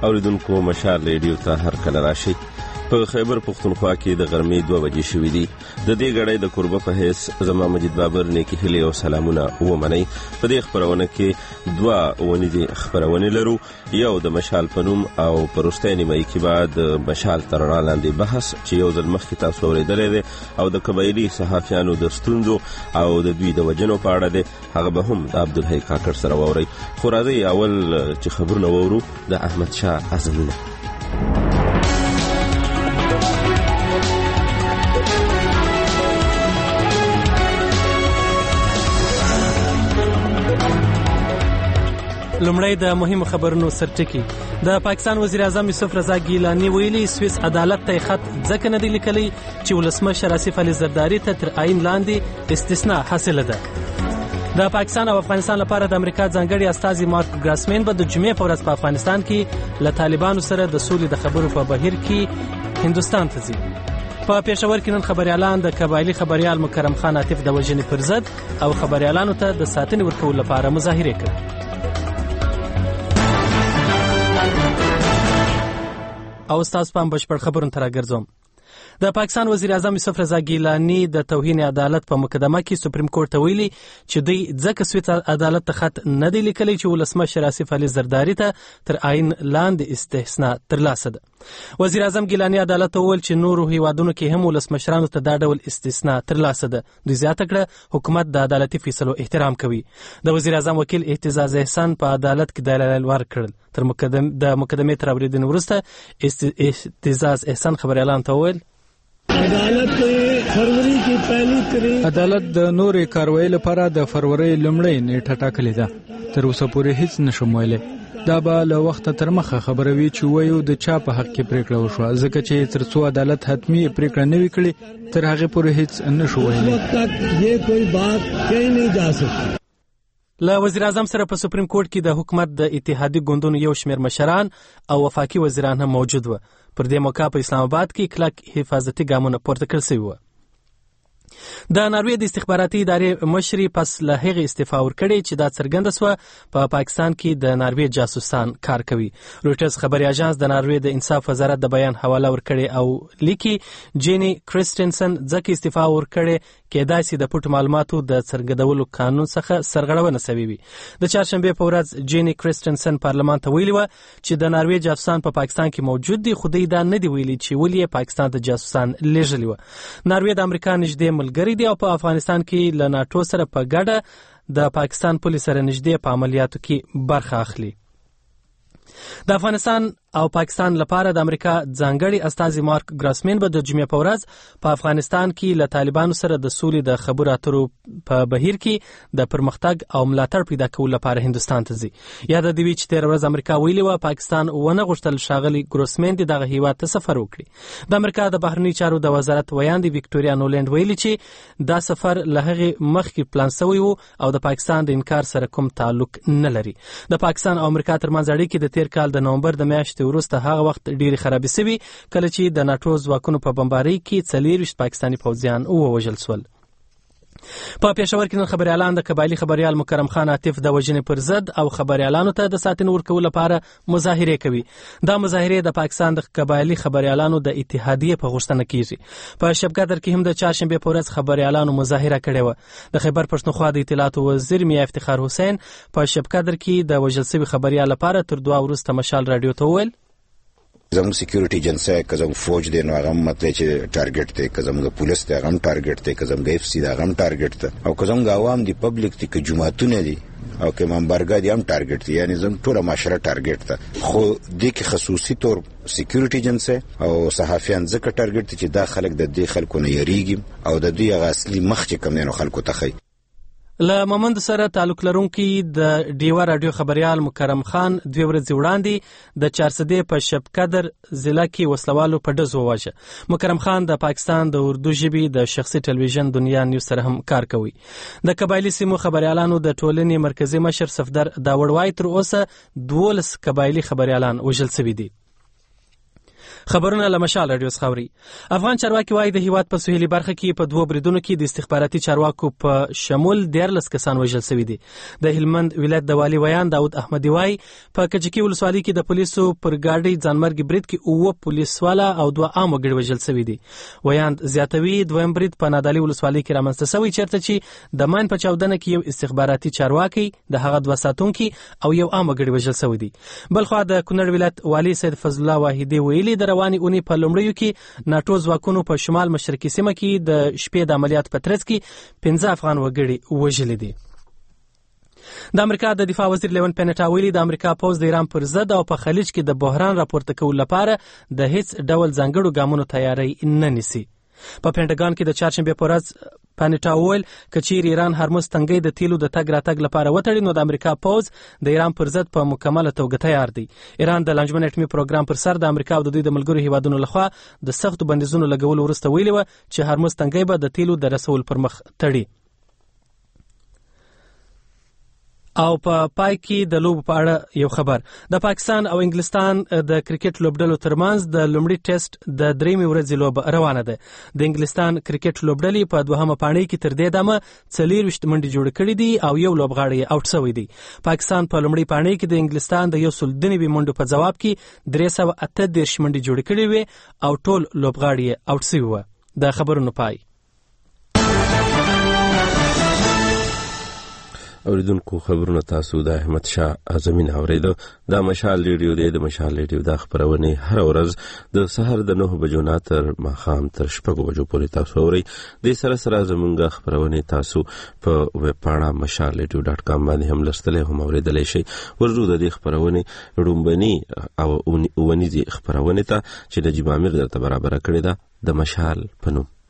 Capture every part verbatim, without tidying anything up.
اوریدونکو مشال ریډیو ته هر کله راشي. په خیبر پختونخوا کې د غرمې دوه بجې شوې دي. د دې غړې د قربه په حیث زما مجید بابر نیکی هلي او سلامونه ومنئ. په دې خبرونه کې دوه ونې خبرونه لرو، یو د مشال پنوم او پرستاني مې کې بعد مشال تر وړاندې بحث چې یو ځل مخکې تاسو اورېدلې ده او د قبایلی صحافیانو د ستونزو او د دوی د وجنو په اړه ده. هغه به هم د عبدالحی کاکړ سره ووري. خو راځي اول چې خبرونه وورو د احمد شاه اعظمونه. لومړی د مهمو خبرونو سرټکی. د پاکستان وزیر اعظم یوسف رضا ګیلانی ویلي سویس عدالت ته خط ځکه نه دی لیکلی چې ولسمشر آصف علي زرداری ته تر عین لاندې استثناء حاصله ده. د پاکستان او افغانستان لپاره د امریکا ځانګړي استازي مارک ګراسمین به د جمعې په ورځ په افغانستان کې له طالبانو سره د سولې د خبرو په بهیر کې هندوستان ته ځي. په پېښور کې نن خبريالان د قبایلی خبريال مکرم خان عاطف د وژنې پر ضد او خبريالانو ته د ساتنې ورکولو لپاره مظاهره کړې. او تاسو په بشپړ خبرونه تر راګرځوم. د پاکستان وزیر اعظم یوسف رضا ګیلانی د توهین عدالت په مقدمه کې سپریم کورټ ته ویلي چې دوی ځکه سویس عدالت ته خط نه دی لیکلی چې ولسمشر آصف علي زرداری ته تر عین لاندې استثناء ترلاسه ده. وزیر اعظم ګیلانی عدالت ته وویل چې نورو هیوادونو کې هم ولسمشرانو ته دا ډول استثناء ترلاسه ده. دوی زیاته کړه حکومت د عدالتي فیصلو احترام کوي. د وزیر اعظم وکیل اهتزاز احسان په عدالت کې دلایل ورکړل. تر مقدم د مقدمې تر اوریدنې وروسته اهتزاز احسان خبريالان ته وویل عدالت فروری کی پہلی تاریخ عدالت د نورې کاروایی لپاره د فروری لومړۍ نیټه ټاکلې ده. تر اوسه پورې هیڅ نشم ویلې. دا به له وخته تر مخه خبره وي چې وایو د چا په حق کې پریکړه وشوه، ځکه چې تر څو عدالت حتمی پریکړه نه وي کړې تر هغه پورې هیڅ نشو ویلې. یہ کوئی بات کہیں نہیں جا سکتی. له وزیر اعظم سره په سپریم کورټ کې د حکومت د اتحادي ګوندونو یو شمېر مشران او وفاقي وزیران هم موجود و. پر دې موقع په اسلام آباد کې کلک حفاظتي ګامونه پورته کړل شوي وو. د ناروې د استخباراتي ادارې مشري پس له هغې استعفا ورکړې چې دا څرګنده سوه په پا پاکستان کې د ناروې جاسوسان کار کوي. رویټرز خبري اژانس د ناروې د انصاف وزارت د بیان حواله ورکړې او لیکي جینی کرسټنسن ځکه استعفا ورکړې کېدای شي د پټو معلوماتو د څرګندولو قانون څخه سرغړونه شوې وي. د چهارشنبې په ورځ جینی کرسټنسن پارلمان ته ویلي وه چې د ناروې جاسوسان په پا پاکستان کې موجود دي، خو دوی دا نه دی ویلي چې ولې پاکستان ته جاسوسان لیږلي وه. ناروې د امریکا نږدې ملګری دی او په افغانستان کې له ناټو سره په ګډه د پاکستان پولیس سره نږدې په عملیاتو کې برخه اخلي. د افغانستان او پاکستان لپاره د امریکا ځانګړي استازي مارک ګراسمین به د جمعې په ورځ په افغانستان کې له طالبانو سره د سولې د خبرو اترو په بهیر کې د پرمختګ او ملاتړ پیدا کولو لپاره هندوستان ته ځي. یاد دی وی چې تیر ورځ امریکا ویلي و پاکستان ونه غوښتل ښاغلي ګراسمین دغه هیواد ته سفر وکړي. د امریکا د بهرنی چارو د وزارت ویاندې وکټوریا نولند ویلي چې دا سفر له هغې مخکې پلان شوی و او د پاکستان د انکار سره کوم تعلق نه لري. د پاکستان او امریکا ترمنځ اړیکې د تیر کال د نومبر د میاشتې وروسته هغه وخت ډېرې خرابې شوي کله چې د ناټو ځواکونو په بمبارۍ کې څلېرویشت پاکستاني پوځیان ووژل شول. په پېښور کې نن خبريالان د قبایلی خبريال مکرم خان عاطف د وژنې پر ضد او خبريالانو ته د ساتنې ورکولو لپاره مظاهره کوي. دا مظاهره د پاکستان د قبایلی خبريالانو د اتحادیې په غوښتنه کیږي. په شبقدر کې هم د چهارشنبې په ورځ خبريالانو مظاهره کړې و. د خیبر پښتونخوا د اطلاعاتو وزیر میا افتخار حسین په شبقدر کې د وژل شوي خبريال لپاره تر دوه وروسته مشال رادیو ته وویل زموږ سکیورټي ایجنسی که زموږ فوج دی نو هغه مطلب چې ټارګټ دی، که زموږ پولیس دی هغه هم ټارګټ دی، که زموږ اف سی دی هغه هم ټارګټ دی، او که زموږ عوام دی پبلک دی، که جماعتونه دي او که امامبارګه دي هم ټارګټ دی. یعنی زموږ ټوله معاشره ټارګټ ده. خو دې کې خصوصي طور سکیورټي ایجنسی او صحافیان ځکه ټارګټ دي چې دا خلک د دې خلکو نه یریږي او د دوی هغه اصلي مخ چې کوم دی نو خلکو ته ښیي. له مومند سره تعلق لرونکي د ډیوا رادیو خبريال مکرم خان دوه ورځې وړاندې د چارسدې په شبقدر ضلع کې وسلوالو په ډز وواژه. مکرم خان د پاکستان د اردو ژبې د شخصي ټلویزیون دنیا نیوز سره هم کار کوي. د قبایلی سیمو خبريالانو د ټولنې مرکزی مشر صفدر داوړ وای تر اوسه دولس قبایلی خبريالان وژل شوي دي. خبرونه له مشال رادیو څخه اوري. افغان چارواکي وايي د هیواد په سویلي برخه کې په دوه بریدونو کې د استخباراتي چارواکو په شمول دیارلس کسان وژل شوي دي. د هلمند ولایت د والي ویان داود احمدي وايي په کجکي ولسوالۍ کې د پولیسو پر ګاډي ځانمرګي برید کې اوه پولیسواله او دوه عام وګړي وژل شوي دي. ویان زیاتوي دویم برید په نادعلي ولسوالۍ کې رامنځته شوی چیرته چې د ماین په چاودنه کې یو استخباراتي چارواکي د هغه دوه ساتونکي او یو عام وګړي وژل شوی دي. بلخو د کونړ ولایت والي سید فضل الله واحدي ویلي د رواني اونۍ په لومړیو کې ناټو ځواکونو په شمال مشرقي سیمه کې د شپې د عملیات په ترڅ کې پنځه افغان وګړي وژلي دي. د امریکا د دفاع وزیر لیون پینټا ویلي د امریکا پوځ د ایران پر ضد او په خلیج کې د بحران راپورته کولو لپاره د هیڅ ډول ځانګړو ګامونو تیاری نه نیسي. په پینټاګان کې د چهارشنبې په ورځ پینټا وویل که چیرې ایران هرمز تنګی د تیلو د تګ راتګ لپاره وتړي نو د امریکا پوځ د ایران پر ضد په مکمله توګه تیار دی. ایران د لانجمن اټومي پروګرام پر سر د امریکا او د دوی د ملګرو هیوادونو لخوا د سختو بندیزونو لګولو وروسته ویلي و چې هرمز تنګی به د تیلو د رسول پر مخ تړي. او په پای کې د لوبو په اړه یو خبر. د پاکستان او انګلستان د کرکټ لوبډلو ترمنځ د لومړي ټیسټ د درېمې ورځې لوبه روانه ده. د انګلستان کرکټ لوبډلې په دوهمه پاڼۍ کې تر دې دمه څلېرویشت منډې جوړې کړې دي او یو لوبغاړی یې آوټ شوی دی. پاکستان په لومړۍ پاڼۍ کې د انګلستان د یو سل دوه نوي منډو په جواب کې درې سوه اته دېرش منډې جوړې کړې وې او ټول لوبغاړي یې آوټ شوي وو. د خبرونو پای. اوریدونکو خبرونه تاسو د احمد شاه اعظمي اوریدو. د مشال ریډیو د مشال ریډیو د خبرونه هر ورځ د سحر د نه بجو نه تر ماښام تر شپږ بجو پورې تاسو اورئ. د سره سره زمونږ خبرونه تاسو په ویب پاڼه مشال ریډیو ډاټ کام باندې هم لستلې هم اوریدلای شئ. ورجو د دې خبرونه رومبني او ونیزي خبرونه ته چې د جبامیر درته برابر کړی ده د مشال په نوم.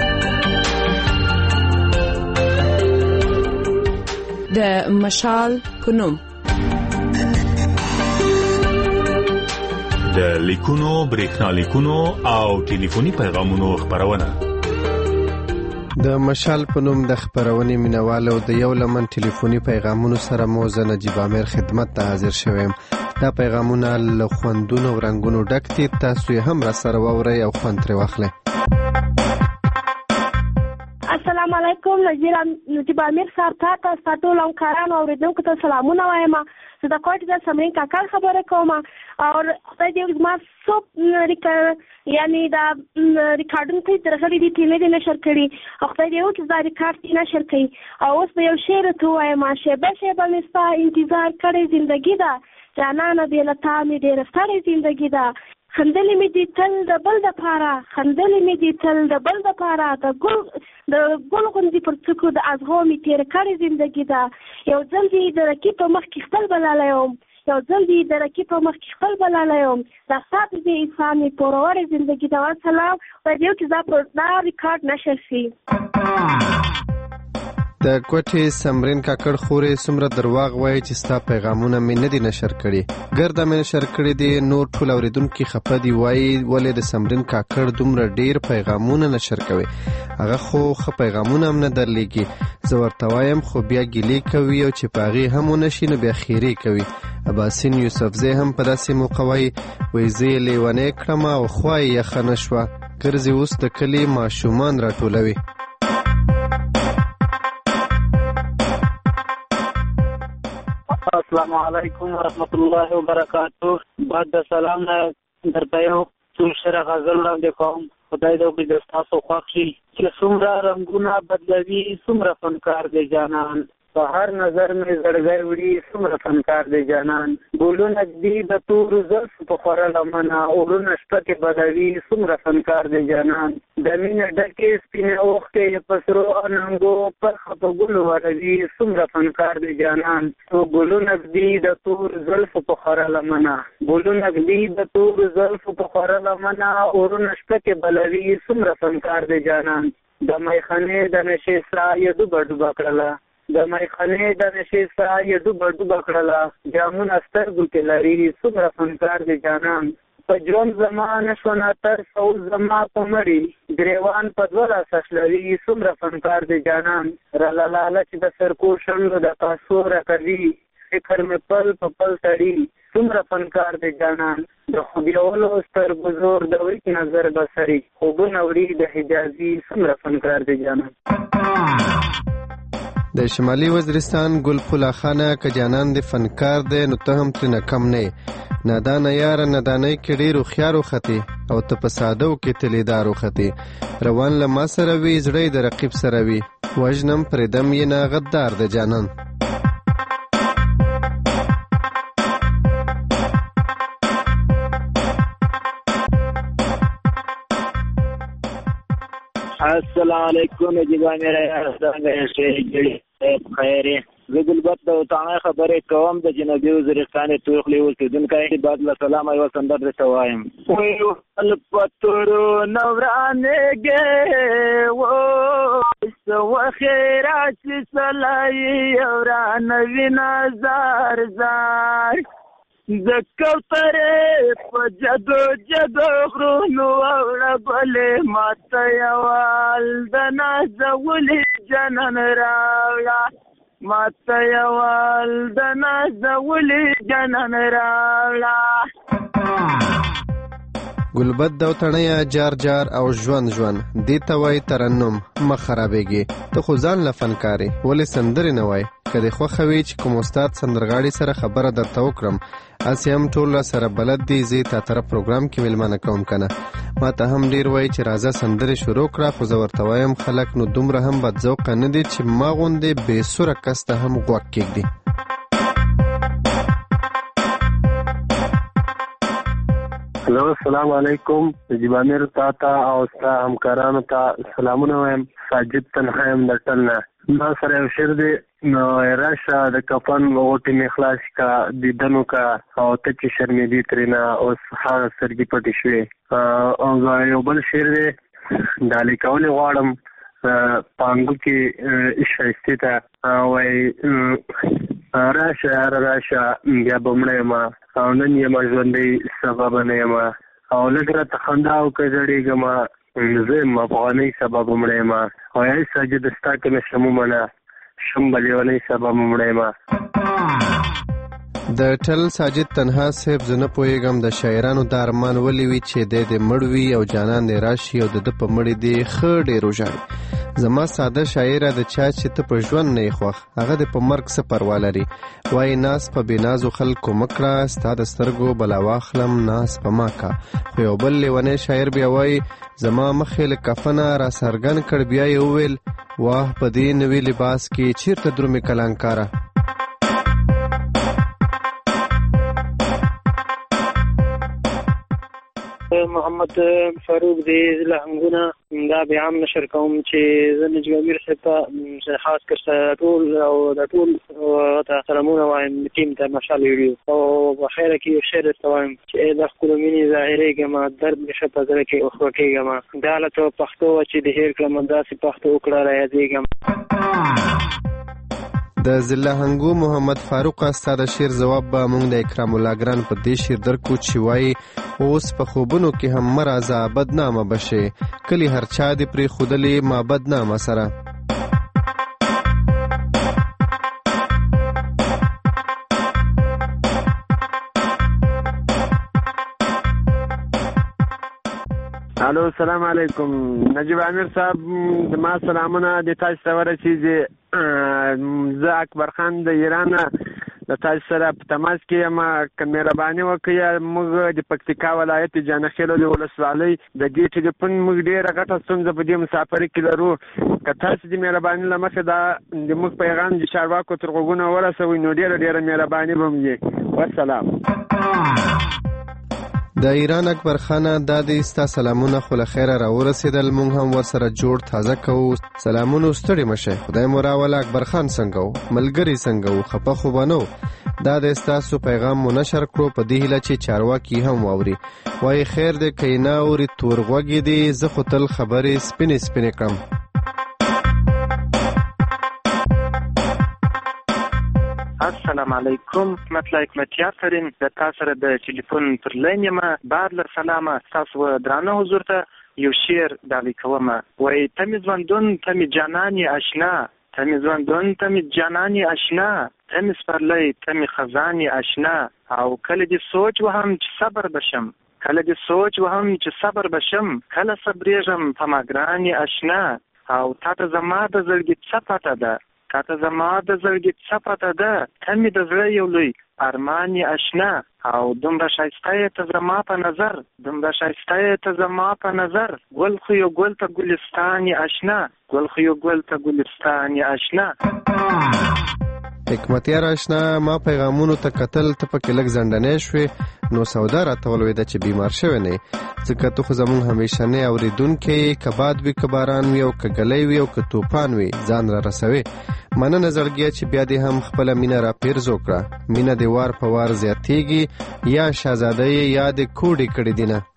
د مشال په نوم د لیکونو برېښنا لیکونو او ټلیفوني پیغامونو خبرونه. د مشال په نوم د خبرونې مینوالو د یو لمن ټلیفوني پیغامونو سره مو زه نجیب عامر خدمت ته حاضر شوم. دا پیغامونه له خوندونو او رنګونو ډک دي. تاسو یې هم را سره واورئ او خوند ترې واخلئ. السلام علیکم. نجیب عامر صاحب ته تاسو ټول همکارانو او اوریدونکو ته سلامونه وایم. زه د کوټې د سمرین کاکړ خبره کوم او خدای دې زما څو یعنی دا ریکارډینګ ته درغلي دي چې نه نشر کړي او خدای دې وکړي دا ریکارډ نشر کړي. او اوس به یو شعر ته وایم. شیبه شیبه مې ستا انتظار کړی زندګي ده جانانه بې له تا مې ډېره ستړې زندګي ده. خندلې مې دي تل د بل دپاره خندلې مې دي تل د بل دپاره د ګل د ګل غوندې پر څوکو د ازغو مې تېره کړې زندګي ده. یو ځل دې د رقیب په مخ کې خپل بلالی یم یو ځل دې د رقیب په مخ کې خپل بلالی یم دا ستا د دې انسان مې پوروړې زندګي ده. والسلام. خدای دې وکړي دا ریکارډ نشر شي. د کوټې سمرین کاکړ خورې څومره درواغ وایي چې ستا پیغامونه مې نه دي نشر کړي. ګرده مې نشر کړي دي. نور ټول اوریدونکي خفه دي وایي ولې د سمرین کاکړ دومره ډیر پیغامونه نشر کوي. هغه خو ښه پیغامونه هم نه درلیږي. زه ورته وایم خو بیا ګیلې کوي او چې په هغې هم ونشي نو بیا خیرې کوي. اباسین یوسفزی هم په داسې موقع وایي وایي زه یې لیونی کړم او خوا یې یخه نه شوه. ګرځي اوس د کلي ماشومان راټولوي. السلام علیکم ورحمت الله وبرکاتہ. بعد د سلام نه درته یو څو شعر غزل وړاندې کوم. خدای دې وکړي د ستاسو خوښ شي. چې څومره رنګونه بدلوي څومره فنکار دی جانان په هر نظر مې زړګی وړي څومره فنکار دی جانان. ګلونه ږدي د تورو زلفو په خوره لمنه اورونه شپه کې بدوي څومره فنکار دی جانان. د مینې ډکې سپینې اوښکې په سرو اننګو پرخه په ګلو وروي څومره فنکار دی جانان. ګلونه ږدي د تورو زلفو په خوره لمنه ګلونه ږدي د تورو زلفو په خوره لمنه اورونه شپه کې بلوي څومره فنکار دی جانان. د میخانې د نشې ساه یې ډوبه ډوبه کړله د میخانې د نشې ساه یې ډوبه ډوبه کړله جامونه سترګو کې لري څومره فنکار دی جانان. په ژوند زما نشو نه ترس او زما په مړي ګریوان په دوه لاسه شلوي څومره فنکار دی جانان. راله لاله چې د سرکو شنډو د تاسو راکوي فکر مې پل په پل تړي څومره فنکار دی جانان د خوبیولو سترګو زور د وریک نظر بصري خوبونه وړي د حجازي څومره فنکار دی جانان. د شمالي وزیرستان ګل فلا خانه که جانان د فنکار دی نو ته هم ترې نه کم نه نادانه یاره نادانۍ کې ډېر هوښیار وختې او ته په سادو کې تلیدار وختې روان له ما سره وي زړه د رقیب سره وي وژنم پرېدم یې نه غدار د جانان. السلام علیکم جیبا میرا څنګه یې خیر زه ګلبت د وطن خبرې کوم د جنوبي وزیرستان توخلي اوسیدونکی بعد له سلام یو سندر درته وایم وای الپترو نورانګه و سو خیرات سلای اوران وینازار زار زکوتره په جدو جدو غرونو اوړه بلې ماته یوال د نازولي جنن راوړه ماته یوال د نازولي جنن راوړه. ګلبد د وطنیا جار جار او ژوند ژوند دې ته وایي ترنم مخ خرابېږي ته خو ځان له فنکارې ولې سندرې نه وایي که دې خوښه وي چې کوم استاد سندرغاړي سره خبره درته وکړم هسې هم ټول سره بلد دي زه تا طرف پروګرام کې مېلمانه کوم که نه ما ته هم ډېر وایي چې راځه سندرې شروع کړه خو زه ورته وایم خلک نو دومره هم بدذوقه نه دي چې ما غوندې بې سوره کس ته هم غوږ کېږدي. هلو السلام علیکم جیبا میر تا ته او ستا همکارانو ته سلامونه وایم ساجد تنها یم د ټل نه ما سره یو شعر دی نو راشه د کفن غوټې مې خلاص کا دیدن وکړه او ته چې شرمېدې ترېنه اوس هغه سترګې پټې شوې او یو بل شعر دی دا لیکولی غواړم پانګو کې ښایستې ته وایي راشه یاره راشه بیا به مړه یم او نن یم ژوندی سبا به نه یم او لږ راته خندا وکړه زړېږم زه یم افغانۍ سبا به مړه یم او یا ساجد ستا که نه شم ومنه شم به لیونۍ سبا به مړه یم. د ټل ساجد تنها صاحب زه نه پوهېږم د شاعرانو دا ارمان ولې وي چې دی دې مړ وي او جانان دې راشي او د ده په مړې دې ښه ډېر وژاړي. زما ساده شاعره د چا چې ته په ژوند نه یې خوښ هغه دې په مرګ څه پروا لري وایي ناز په بېنازو خلکو مه کړه ستا د سترګو بلا واخلم ناز په ما کا. خو یو بل لیونی شاعر بیا وایي زما مخې له کفنه را څرګند کړ بیا یې وویل واه په دې نوي لباس کې چیرته درومې کلانکاره. محمد فاروق دی لهنګونه دا بیا هم نشر کوم چې زه نجیب امیر صاحب ته خاص کر ټول او د ټول ته سلامونه وایم ټیم ته مشال ویډیو او په خیره کې یو شعر درته وایم چې د ښکلو مینې ظاهرېږم درد مې ښه په زړه کې وخوټېږم دا لته پښتو وه چې د هېر کړم داسې پښتو وکړه رایادېږم. د ضلع هنګو محمد فاروق ستا د شعر ځواب به موږ د اکرام الله ګران په دې شعر درکو چې وایي اوس په خوبونو کې هم مه راځه بدنامه به شې کلي هر چا دې پرېښودلې ما بدنامه سره. الو السلام علیکم نجیب امیر صاحب ما سلامونه د تاسو ته ورسېږي زه اکبر خان د ایران د تاسو سره په تماس کې یم که مهرباني وکړئ موږ د پکتیکا ولایت جانخیلو د ولسوالۍ د دې ټلیفون موږ ډېره غټه ستونزه په دې مسافرۍ کې لرو که تاسو د مهرباني له مخې دا د موږ پیغام د چارواکو تر غوږونو ورسوئ نو ډېره ډېره مهرباني به مو وي. والسلام. د ایران اکبر خانه دا دی ستا سلامونه خو له خیره راورسېدل موږ هم ورسره جوړ تازه کوو سلامونو ستړي مشئ خدای مو راوله اکبر خان څنګه و ملګري څنګه و خفه خو به نه و دا د ستاسو پیغام مو نشر کړو په دې هیله چې چارواکي هم واوري وایي خیر دی که یې نه اوري تور غوږې دي زه خو تل خبرې سپینې سپینې کړم. السلام علیکم مطلع حکمتیار ترین د تاسو سره د ټلیفون پر لین یم بعد له سلامه ستاسو درانه حضور ته یو شعر ډالۍ کوم وایي ته مې ژوندون ته مې جانانې اشنا ته مې ژوندون ته مې جانانې اشنا تم سپرلی تم خزانی آشنا او کله دې سوچ وهم چې صبر بشم کله دې سوچ وهم چې صبر بشم کله صبرېږم په ما ګرانې آشنا او تا ته زما د زړګي څه پته ده تا ته زما د زړګي څه پته ده ته مې د زړه یو لوی ارمان آشنا او دومره ښایسته یې ته زما په نظر دومره ښایسته یې ته زما په نظر ګل خو یو ګل ته ګلستان آشنا ګل خو یو ګل ته ګلستان آشنا. حکمتیار آشنا ما پیغامونو ته کتل ته پکې لږ زندنې شوې نو سودا راته ولوېده چې بیمار شوی نه ځکه ته خو زموږ همیشنی اورېدونکی که باد وي که باران وي او که ګلی وي او که طوفان وي ځان را رسوي. مننه زړګیه چې بیا دې هم خپله مینه را پیرزو کړه. مینه دې وار په وار زیاتېږي یا شهزاده یې یا دې کوډې کړې دي نه.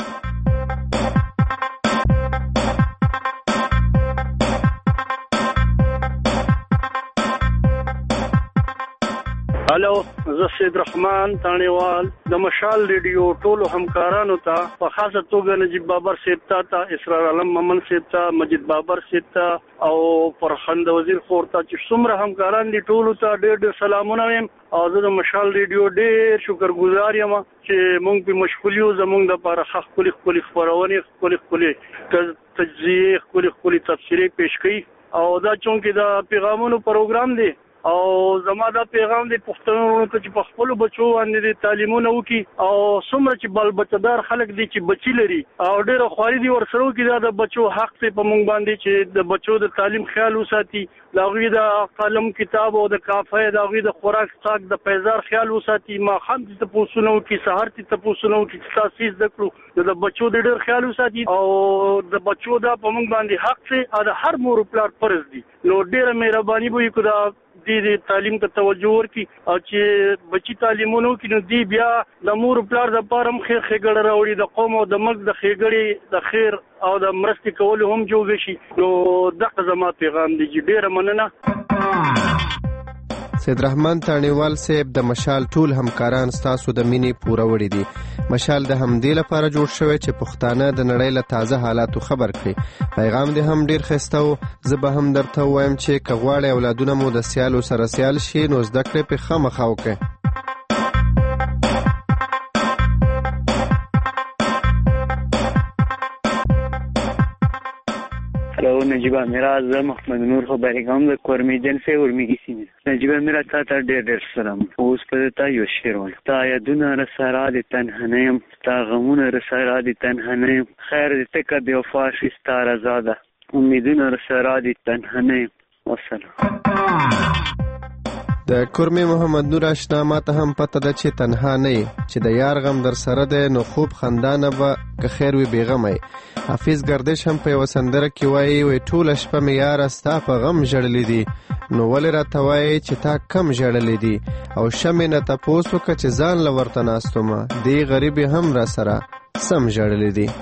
هلو زه سید رحمان تانیوال د مشال ریډیو ټولو همکارانو ته په خاصه توګه نجیب بابر صاحب ته اسرار عالم ممن صاحب ته مجید بابر صاحب ته او فرخند وزیر خور ته چې څومره همکاران دي ټولو ته ډېر ډېر سلامونه وایم او زه د مشال ریډیو ډېر شکرګزار یم چې موږ په مشغول یو زموږ دپاره ښه ښکلې ښکلې خپرونې ښکلې ښکلې تجزیې ښکلې ښکلې تبصرې پیش کوي او دا چونکې د پیغامونو پروګرام دی او زما دا پیغام دی پښتنو ته چې په خپلو بچو باندې د تعلیمونه وکړي او څومره چې بال بچهدار خلک دي چې بچي لري او ډېره خواري دي ورسره وکړي دا د بچو حق دی په موږ باندې چې د بچو د تعلیم خیال وساتي د هغوی د قلم کتاب او د کافی د هغوی د خوراک څاک د پیزار خیال وساتي ماښام دې تپوسونه وکړي سهار دې تپوسونه وکړي چې تاسو یې زده کړو د بچو د ډېر خیال وساتي او د بچو دا په موږ باندې حق دی او د هر مور پلار فرض دي نو ډېره مهرباني به وي که دا دې تعلیم ته توجه ورکړي او چې بچي تعلیمونه وکړي نو دی بیا د مور پلار دپاره هم خیر ښېګړه راوړي د قوم او د ملک د ښېګړې د خیر او د مرستې کولو هم جوګه شي نو دغه زما پیغام دی چې ډېره مننه. سید رحمان تانیوال صاحب د مشال ټول همکاران ستاسو د مینې پوره وړي دي. مشال د همدې لپاره جوړ شوی چې پښتانه د نړۍ له تازه حالاتو خبر کړي. پیغام دې هم ډیر ښایسته و. زه به هم درته ووایم چې که غواړئ اولادونه مو د سیالو سره سیال شي نو زده کړې پرې خامخا وکړئ. هلو نجیبه میرا زه محمد نور خبرې کوم د کورمیجن سے ورمیږي سیمې. نجیبه میرا تا ته ډېر ډېر سلام. اوس په تا یو شعر وایم. تا یادونه رسره د تنها نه یم تا غمونه رسره د تنها نه یم خیر دې ته که بې وفا شي ستا رضا ده امیدونه رسره د تنها نه یم. وسلام. د کورمي محمد نور آشنا ما ته هم پته ده چې تنها نه یې چې د یار غم در سره دی نو خوب خندانه به که خیر وي بېغمه یې. حافظ گردش هم په یوه سندره کې وایي وایي ټوله شپه مې یاره ستا په غم ژړلي دي نو ولې راته وایې چې تا کم ژړلي دي او شمې نه تپوس وکړه چې ځان له ورته ناستومه دې غریبې هم را سره سم ژړلي دي.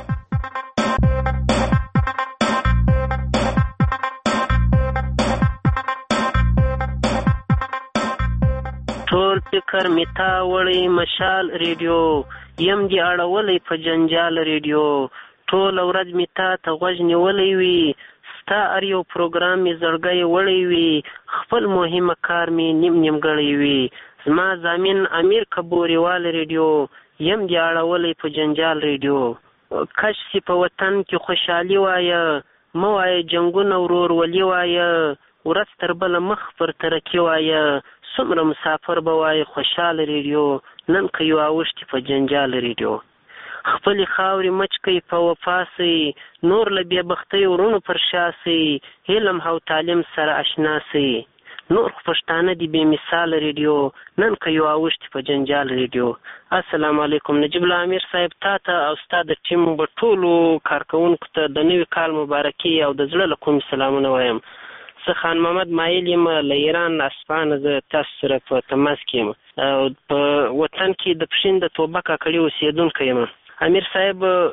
ټول فکر می تا وړی مشال ریډیو یم دی اړولی په جنجال ریډیو ټول ورځ می تا ته غوږ نیولی وي ستا هر یو پروګرام می زړګی وړی وي خپل مهمه کار می نیم نیمګړی وي زما زامین امیر کبوریوال ریډیو یم دی اړولی په جنجال ریډیو کش سی په وطن کې خوشحالي وایه مه وایه جنګونه ورورولي وایه ورځ تر بله مخ پر ترقي وایه څومره مسافر به وایي خوشحاله ریډیو نن که یو اوښتې په جنجال ریډیو خپلې خاورې مچ کوي په وفا سئ نور له بېبختۍ ورونو پر شا سئ علم او تعلیم سره اشنا سئ نور خو پښتانه دي بې مثاله ریډیو نن که یو اوښتې په جنجال ریډیو. السلام علیکم. نجیب الله امیر صاحب تا ته او ستا د ټیم به ټولو کارکوونکو ته د نوي کال مبارکي او د زړه له کومې سلامونه وایم. زه خان محمد مایل یم له ایران اسپانه زه تاسو سره په تماس کې یم او په وطن کې د پښین د توبه کاکړي اوسېدونکی یم. امیر صاحب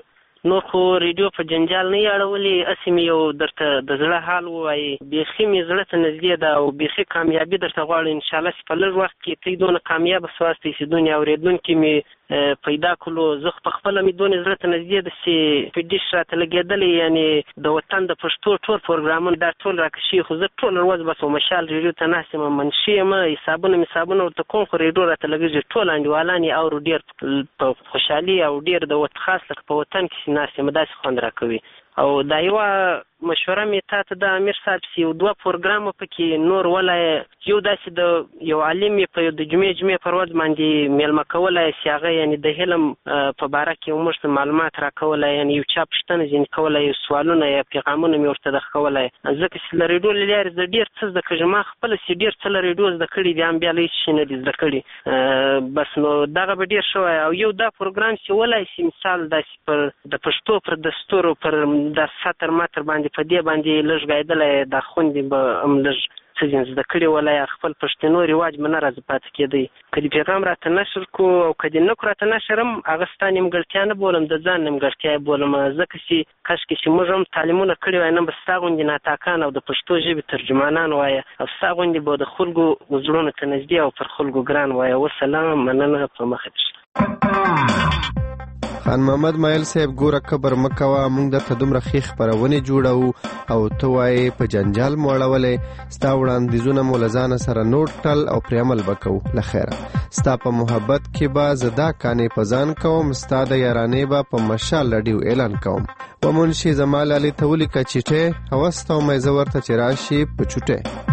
نور خو ریډیو په جنجال نه اړولې، اسې مې یو درته د زړه حال ووایي. بیخي مې زړه ته نږدې ده او بیخي کامیابي درته غواړم انشاءالله چې په لږ وخت کې ته دونه کامیابه سواستئ چې دونې اورېدونکي مې پیدا کړلو. زه په خپله مې دونې زړه ته نږدې ده چې په ډیش راته لګېدلی، یعنې د وطن د پښتو ټول پروګرامونه دا ټول راکشي، خو زه ټوله ورځ بس مشال ریډیو ته ناست یم، منشي یم، حسابونه مې حسابونه ورته کوم، خو ریډیو راته لګېږي. ټول انډیوالان یې اورو، ډېر په خوشحالي او ډېر د خاص لکه په وطن کې ناست یم، داسې خوند راکوي. او دا یوه مشوره مې تا ته د امیر صاحب چې یو دوه پروګرامه پکې نور ولی، یو داسې د یو عالم یې په د جمعې جمعې پر ورځ باندې میلمه کولی چې هغه یعنې د علم په باره کې یو موږ ته معلومات راکولی، یعنې یو چا پوښتنه ځینې کولی، یو سوالونه یا پیغامونه مې ورته دغه کولی. ځکه چې له ریډیو له لارې زه ډېر څه زده کړم، ما خپله چې ډېر څه له ریډیو زده کړي دي، هم بیا له هېڅ شي نه دي زده کړي. بس نو دغه به ډېر ښه وای. او یو دا پروګرام چې ولی شي مثال داسې پر د پښتو پر دستورو پر د ساتر ماتر باندې په دې باندې لږ ګایدلی، دا خوندې به هم لږ څه ځین زده کړي ولی، خپل پښتنو رواج به نه راځي پاتې کېدی. که دې پیغام راته نشر کړو او که دې نه کړو راته نشر هم هغه ستا نیمګړتیا نه بولم، د ځان نیمګړتیا یې بولم. ځکه چې کاشکې چې موږ هم تعلیمونه کړي وای، نه به ستا غوندې ناتاکان او د پښتو ژبې ترجمانان وایه، او ستا غوندې به د خلکو زړونو ته نږدې او پر خلکو ګران وایه. وسلام، مننه، په مخه دې. خان محمد مایل صاحب ګوره کبر مکوه، موږ درته دومره ښې خپرونې جوړو او ته وایې په جنجال مو اړولی، ستا وړاندیزونه مو له ځانه سره نوټ کړل او پرې عمل به کوو. له خیره ستا په محبت کې به زه دا کانې په ځان کوم، ستا د یارانې به په مشال رډیو اعلان کوم. و منشي زمال علي ته ولیکه چیټۍ، هوستومه زه ورته چې راشي په چوټۍ.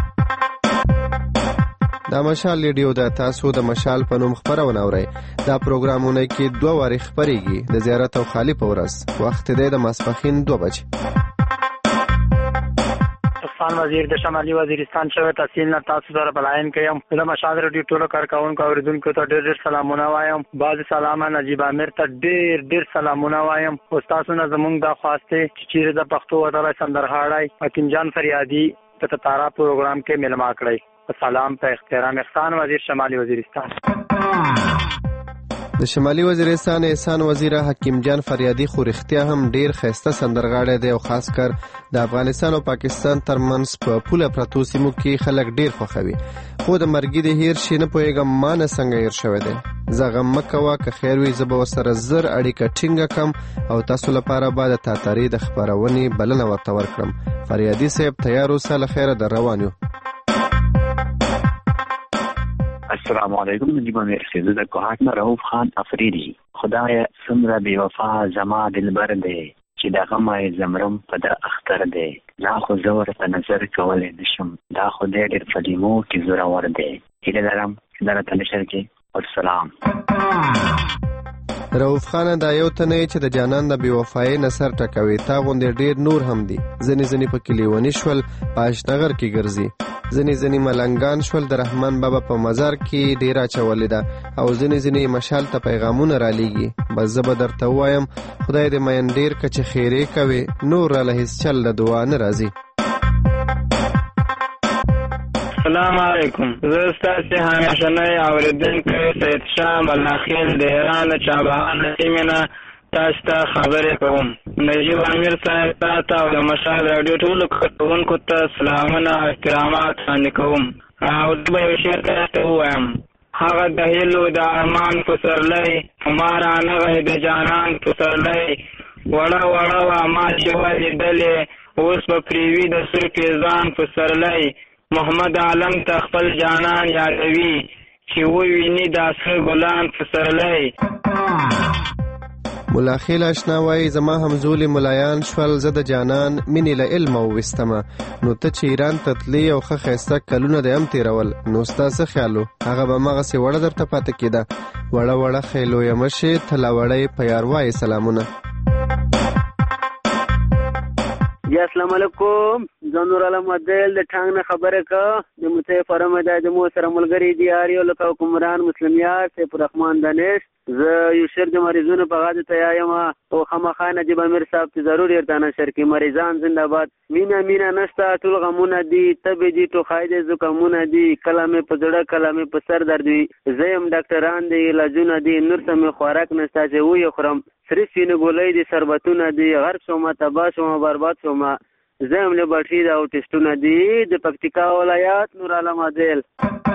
دا مشال ریډیو ده، تاسو د مشال په نوم خپرونه اورئ. دا پروګرامونه کې دوه وارې خپرېږي، د زیارت او خالي په ورځ. وخت دی د ماسپښین دوه بجې. افغان وزیر د شمالي وزیرستان شوی تحصیل نه تاسو سره بلاین کوم. د مشال ریډیو ټولو کارکوونکو اوریدونکو ته ډېر ډېر سلامونه وایم. بعضې سلامه نجیب امیر ته ډېر ډېر سلامونه وایم. او ستاسو نه زموږ دا خواست دی چې چیرې د پښتو وطنه سندرغاړی حکیم جان فریادي ته تارا پروګرام کې مېلمه کړئ. سلام په احترام احسان وزیر شمالي وزیرستان. د شمالي وزیرستان احسان وزیر حکیم جان فریادي خو رښتیا هم ډیر ښایسته سندرغاړی دی او خاص کر د افغانستان او پاکستان ترمنځ په پوله پرتو سیمو کې خلک ډیر خوښوي. خو د مرګي د هیر شي نه پوهېږم ما نه څنګه هیر شوی دی. زه غم مه کوه، که خیر وي زه به ورسره زر اړیکه ټینګه کړم او تاسو لپاره به د تاتاري د خپرونې بلنه ورته ورکړم. فریادي صاحب تیار اوسه، له خیره در روان یو. السلام علیکم. نجیب امیر صاحب، زه د کوهاټ نه رؤوف خان افریدي. خدایه څومره بې وفا زما دلبر دی چې د غمه یې زمرم په د اختر دی. لا خو زه ورته نظر کولی نشم، دا خو دی ډېر په لیمو کې زورور دی. هیله لرم چې دا راته نشر کړي. والسلام. رؤوف خان دا یو تنه چې د جانان د بېوفایۍ نه سر ټکوي. تا غوندې ډېر نور هم دي. ځینې ځینې پکې لیوني شول، په اشنغر کې ګرځي. ځینې ځینې ملنګان شول، د رحمان بابا په مزار کې ډیره اچولې ده. او ځینې ځینې مشال ته پیغامونه رالیږي. بس زه به درته ووایم خدای دې مین ډېر که چې خیرې کوې، نور راله هېڅ چل د دعا نه راځي. السلام علیکم. زه ستاسې همیشنی اورېدونکی سید شاه ملاخیل د ایران چابهار سیمې نه تاسو ته خبرې کوم. نجیب امیر صاحب ته او د مشال راډیو ټولو کارکوونکو ته سلامونه او احترامات وړاندې کوم. او زه به یو شعر تاسو ووایم. هغه د هیلو د ارمان پسرلی، ما رانغی د جانان پسرلی. وړه وړه وه ما چې ولیدلې، اوس به پرې وي د سور پیزان پسرلی. محمد عالم ته خپل جانان یادوي، چې وویني د اصل ګلان پسرلی. ملاخیل اشنا وایي زما همزولي ملایان شول، زه د جانان مینې له علمه وویستمه. نو ته چې ایران ته تلې او ښه ښایسته کلونه دې هم تېرول، نو ستا څه خیال و؟ هغه به هماغسې وړه درته پاتې کېده. وړه وړه خیلویه مشې ته لا وړی په یار وایې سلامونه. جی السلام علیکم. زه نور علم عدل د ټانګ نه خبره که د متحفره مدای د مو سره ملګری دی یاریو لکه حکمران مسلم یار سیف الرحمن دانش زه یو شعر د مریضونو په غاړه ته یم او خامخا نجیب امیر صاحب ته ضرور ورته نشر کې مریضان زنده باد مینا مینا نشته ټول غمونه دي تبې دي ټوخای دي زکامونه دي کله مې په زړه کله مې په سر درد وي زه یم ډاکټران دي علاجونه دي نور څه مې خوراک نشته چې وې خورم سرې سینې ګولۍ دي سربتونه دي غرق شومه تباه شومه برباد شومه زه یم لیبارټري ده او ټسټونه دي د پکتیکا ولایت نور عالم عادل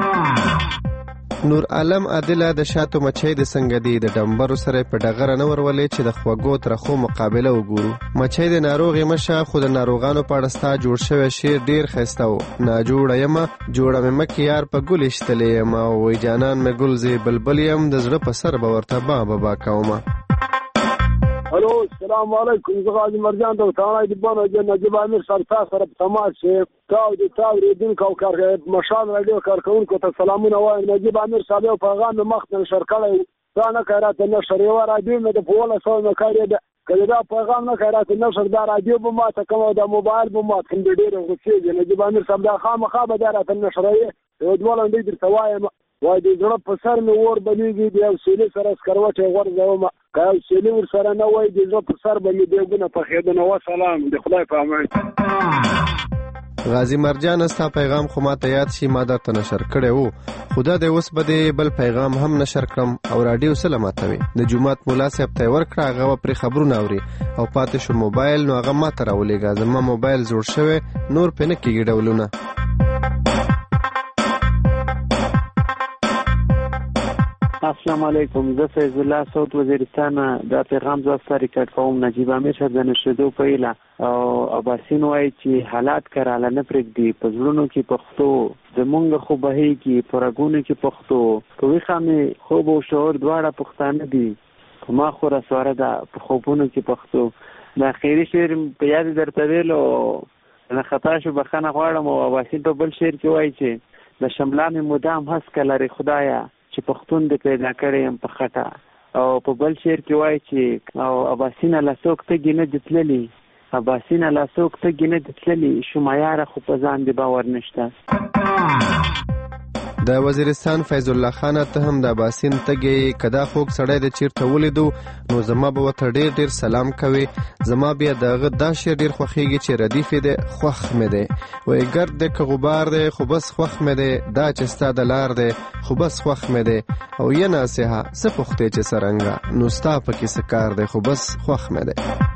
نور عالم عادل د شاتو مچۍ د څنګه دی د ډمبرو سره په ډغره نه ورولې چې د خوږو ترخو مقابله وګورو مچۍ د ناروغي مشه خو د ناروغانو په اړه ستا جوړ شوی شعر ډیر ښایسته و ناجوړه یم جوړه مې مکې یار په ګل ایشتلی یم وایي جانان مې ګل زی بلبل یم د زړه په سر به ورته با بابا کومه الو السلام علیکم زه غازي مرجان د وطنای د بانو د نجیب امیر صاحب تاسو سره په تماس شي تاو د تاو ریدونکو کار مشال رادیو کارکونکو ته سلامونه وایم نجیب امیر صاحب په پیغام مخته نشر کړی دا نه کارات نشر یو رادیو مې د پوله سره نه کاری ده کله دا پیغام نه کارات نشر دا رادیو به ما ته کوم د موبایل به ما ته ډېر غوښتي نجیب امیر صاحب دا خامخا به دارات نشر یې دوه لاندې درته وایم وای د زړه په سر مې ور بلیږي د حوصلې سره سکروټې غورځوم که حوصلې ورسره نه وای د زړه په سر به مې دیوګونه پخېدونه وسلام د خدای په امان غازي مرجان ستا پیغام خو ما ته یاد شي ما درته نشر کړی وو خو دا دی اوس به دې بل پیغام هم نشر کړم او راډیو څه له ماتوي د جومات ملا صاحب ته یې ورکړه هغه به پرې خبرونه اوري او پاتې شو موبایل نو هغه ما ته راولېږه زما موبایل زوړ شوی نور پرې نه کېږي ډولونه السلام علیکم زه فیض الله صوت وزیرستان دا پیغام زه سره ریکارډ کوم نجیب امیر صاحب د نشریدو په اله او اباسین وایي چې حالات کراله نه پرېږدي په زړونو کې پښتو زمونږ خو بهیږي په رګونو کې پښتو په ویښه مې خوب او شعور دواړه پښتانه دي په ما خو رسواره ده په خوبونو کې پښتو د اخري شعر په یاد درته ویلو نه خطا شو بخښنه غواړم او اباسین په بل شعر کې وایي چې د شمله مې مدام هسکه لرې خدایه چې پښتون د پیدا کړی یم په خټه او په بل شعر کې وایي چې او اباسینه له څوک تږي نه دي تللي اباسینه له څوک تږي نه دي تللي شمایاره خو په ځان دې باور نشته د وزیرستان فیض الله خان ته هم د اباسین تږي کدا خوږ سړی د چیرته ولیدو نو زما به ورته ډېر ډېر سلام کوي زما بیا دغه دا شعر ډېر خوښیږي چې ردیف یې دی خوښ مې دی وایي ګرد دی که غبار دی خو بس خوښ مې دی دا چې ستا د لار دی خو بس خوښ مې دی او یه ناصحه څه پوښتې چې څرنګه نو ستا پکې څه کار دی خو بس خوښ مې دی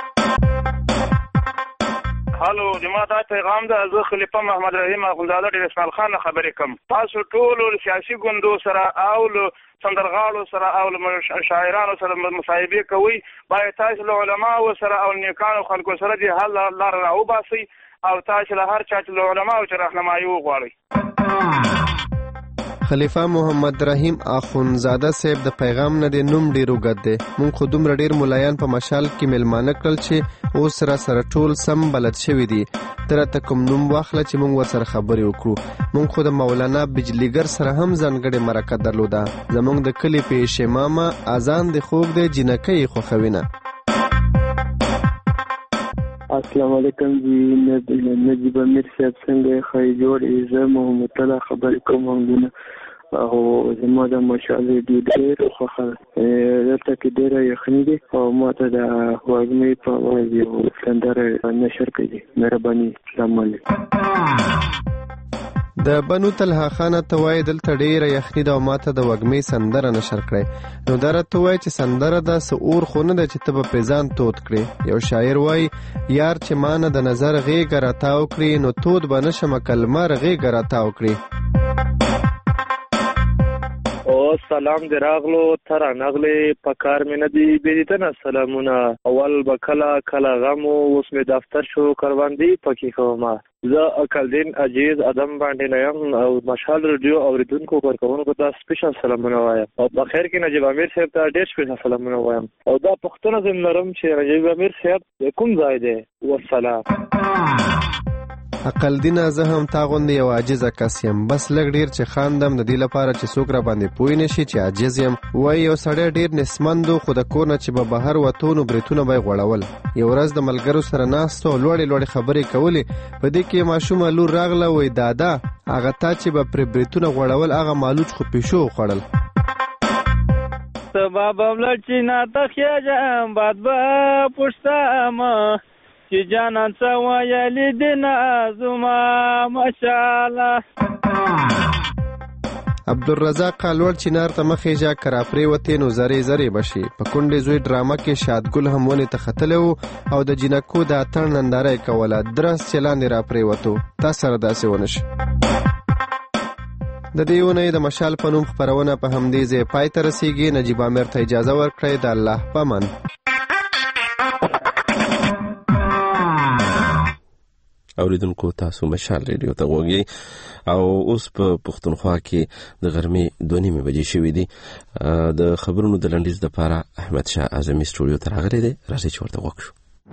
هلو د ما دا پیغام ده زه خلیفه محمد رحیم اخندزاده ډیر اسماعیل خان خبرې کوم تاسو ټول سیاسي ګوندو سره او سندرغاړو سره او شاعرانو سره مصاحبه کوي باید تاسو له علماو سره او نیکانو خلکو سره د حل لار راوباسي او تاسو له هر چا چې له علماو سره راهنمایي وغواړئ خلیفہ محمد رحیم اخندزاده صاحب د پیغام نه د نوم ډیر وګد دی مونږ خو دومره ډیر ملایان په مشال کې ملمانه کړل چې اوس سره سره ټول سم بلد شوي دي تر ته کوم نوم واخله چې مونږ ورسره خبرې وکړو مونږ خو د مولانا بجلیګر سره هم ځانګړې مرکه درلوده زمونږ د کلي پیښې ماما اذان د خوږ د جنکۍ خوښوي نه السلام علیکم جی نجیب امیر صاحب څنګه خی جوړ زه محمد الله خبرې کوم همدونه او زما د مشال دی ډېر خوښه دلته کې ډېره یخني دي او ما ته د وږمې په اواز یو سندره نشر کړي مهرباني السلام علیکم د بنو طلحه خانه ته وایي دلته ډېره یخني ده او ما ته د وږمې سندره نشر کړی نو دا راته وایي چې سندره ده څه اور خو نه ده چې ته به پرې ځان تود کړې یو شاعر وایي یار چې ما نه د نظر غېږه راتاو کړي نو تود به نه شمه که لمر غېږه راتاو کړي او سلام دی راغلو تر نغلې په کار مې نه دی بېدیدنه سلامونه اول به کله کله غم اوس مې دفتر شو کروندې پکې کومه زه عقلدین عزیز ادم باندې نه یم او مشال رادیو اوریدونکو کارکوونکو ته سپیشل سلامونه وایم او په خیر کې نجیب امیر صاحب ته ډېر سپیشل سلامونه وایم او دا پوښتنه زم لرم چې نجیب امیر صاحب کوم ځای دی والسلام عقلدینه زه هم تا غوندې یو عاجزه کس یم بس لږ ډېر چې خاندم د دې لپاره چې څوک را باندې پوه نه شي چې عاجز یم وایي یو سړی ډېر نسمند و خو د کور نه چې به بهر وتو نو برېتونه به یې غوړول یو ورځ د ملګرو سره ناست و لوړې لوړې خبرې کولې په دې کې ماشومه لور راغله وایي دادا هغه تا چې به پرې برېتونه غوړول هغه مالوچ خو پیشو وخوړل سبا بملر چې ناته خیاجم باد به پشتم چې جانان څه ویلي دي نازما ماشاءالله. عبدالرزاق قالور چنار ته مخې جا کرافرې وتې نو زری زری بشي. په کونډې زوی ډرامه کې شادګل هم ونې ته ختلی و او د جینکو د اتڼ ننداره یې کوله. درس چې لاندې را پرېوتو. تا سره داسې ونه شي. د دې اونۍ د مشال په نوم خپرونه په همدې ځای پای ته رسېږي. نجیب عامر ته اجازه ورکړئ. د الله په امان. اوریدونکو تاسو مشال ریډیو ته غوږی او اوس په پښتونخوا کې د غرمې دوه نیمې بجې شوې دي. د خبرونو د لنډیز لپاره احمد شاه اعظمي سټوډیو ته راغلی دی. راځئ چې ورته غوږ شو.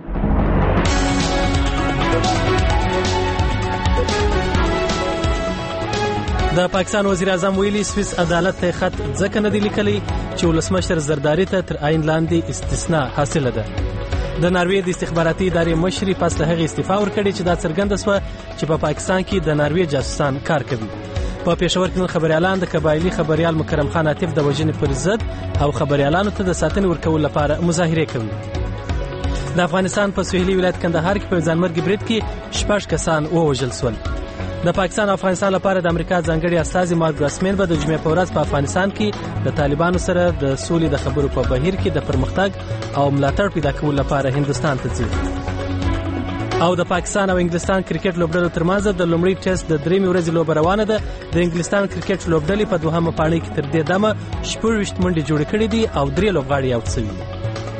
د پاکستان وزیر اعظم ویلي سویس عدالت ته خط ځکه نه دی لیکلی چې ولسمشر زرداری ته تر عین لاندې استثناء حاصله ده. د ناروې د استخباراتي ادارې مشري پس له هغې استعفا ورکړې چې دا څرګنده سوه چې په پاکستان کې د ناروې جاسوسان کار کوي. په پېښور کې نن خبریالان د قبایلي خبریال مکرم خان عاطف د وژنې پر ضد او خبریالانو ته د ساتنې ورکولو لپاره مظاهرې کوي. د افغانستان په سویلي ولایت کندهار کې په ځانمرګي برید کې شپږ کسان ووژل شول. د پاکستان او افغانستان لپاره د امریکا ځانګړي استازي مارک ګراسمین به د جمعې په ورځ په افغانستان کې د طالبانو سره د سولې د خبرو په بهیر کې د پرمختګ او ملاتړ پیدا کولو لپاره هندستان ته ځي. او د پاکستان او انګلستان کرکټ لوبډلو ترمنځ د لومړي ټیسټ د درېمې ورځې لوبه روانه ده. د انګلستان کرکټ لوبډلې په دوهمه پاڼۍ کې تر دې دمه شپږ منډې جوړې کړې دي او درې لوبغاړي اوټ شوي.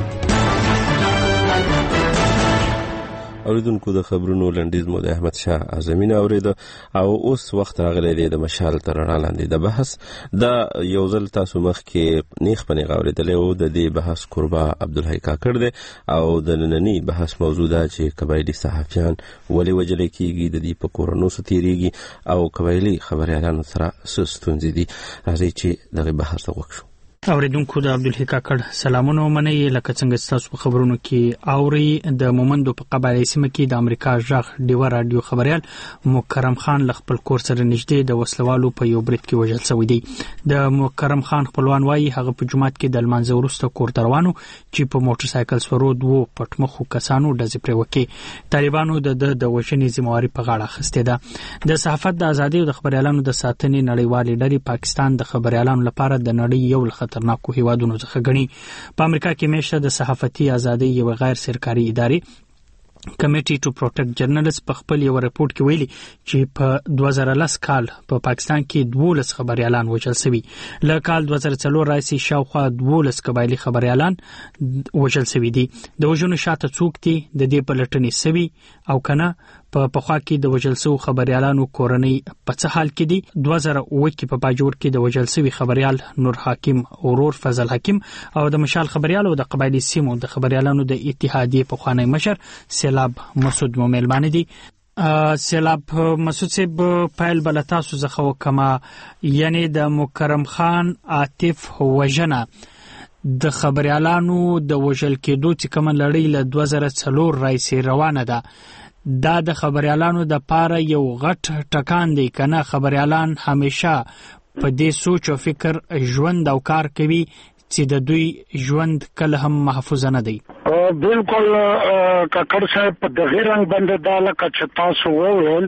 اوریدونکو د خبرونو لنډیز مو د احمد شاه اعظمي نه اورېده او اوس وخت راغلی دی د مشال تر رڼا لاندې د بحث. دا یو ځل تاسو مخکې نیغ په نیغ اورېدلی و. د دې بحث کوربه عبدالحی کاکړ دی او د ننني بحث موضوع ده چې قبایلي صحافیان ولې وژل کېږي، د دې په کورونو څه تېرېږي او قبایلي خبریالانو سره څه ستونزې دي. راځئ چې دغې بحث ته غوږ شو. اوریدونکو د عبدالحی کاکړ سلامونه ومنئ. لکه څنګه تاسو په خبرونو کې اورئ د مومندو په قبایلي سیمه کې د امریکا ژغ ډیوه راډیو خبریال مکرم خان له خپل کور سره نږدې د وسلوالو په یو برید کې وژل شوی دی. د مکرم خان خپلوان وایي هغه په جومات کې د لمانځه وروسته کور ته روان و چې په موټر سایکل سپرو دوو پټمخو کسانو ډزې پرې وکړې. طالبانو د د وژنې ذمہواري په غاړه اخیستې ده. د صحافت د ازادۍ او د خبریالانو د ساتنې نړیوالې ډلې پاکستان د خبریالانو لپاره د نړۍ یو خطرناکو هیوادونو څخه ګڼي. په امریکا کې میشته د صحافتي ازادۍ یو غیر سرکاري ادارې کمیټي ټو پروټیکټ جرنالست په خپل یو راپورټ کې ویلي چې په دوه زره لس کال په پاکستان کې دولس خبريالان وژل شوي. له کال دوه زره څلور راځي شاوخوا دولس قبایلي خبريالان وژل شوي دي. د وژنو شاته څوک دي د دې په لټنې شوي او کنه په پخوا کې د وژل شوو خبريالانو کورنۍ په څه حال کې دي. دوه زره اووه کې په باجوړ کې د وژل شوي خبريال نور حکیم اورور فضل حکیم او د مشال خبريال او د قبایلي سیمو د خبريالانو د اتحادیې په خوانی مشر سیلاب مسعود موملمانه دي. سیلاب مسعود صاحب پایل بلتا سو زخه وکما یعنی د مکرم خان عاطف وژنه د خبريالانو د وژل کېدو چې کوم لړۍ له دوه زره څلور راځي روانه ده. دا د خبريالانو د پاره یو غټ ټکان دی کنه. خبريالان همیشه په دې سوچ او فکر ژوند او کار کوي چې د دوی ژوند کله هم محفوظ نه دی. بالکل کاکړ صاحب په دغه رنګ باندې دا لکه چې تاسو وویل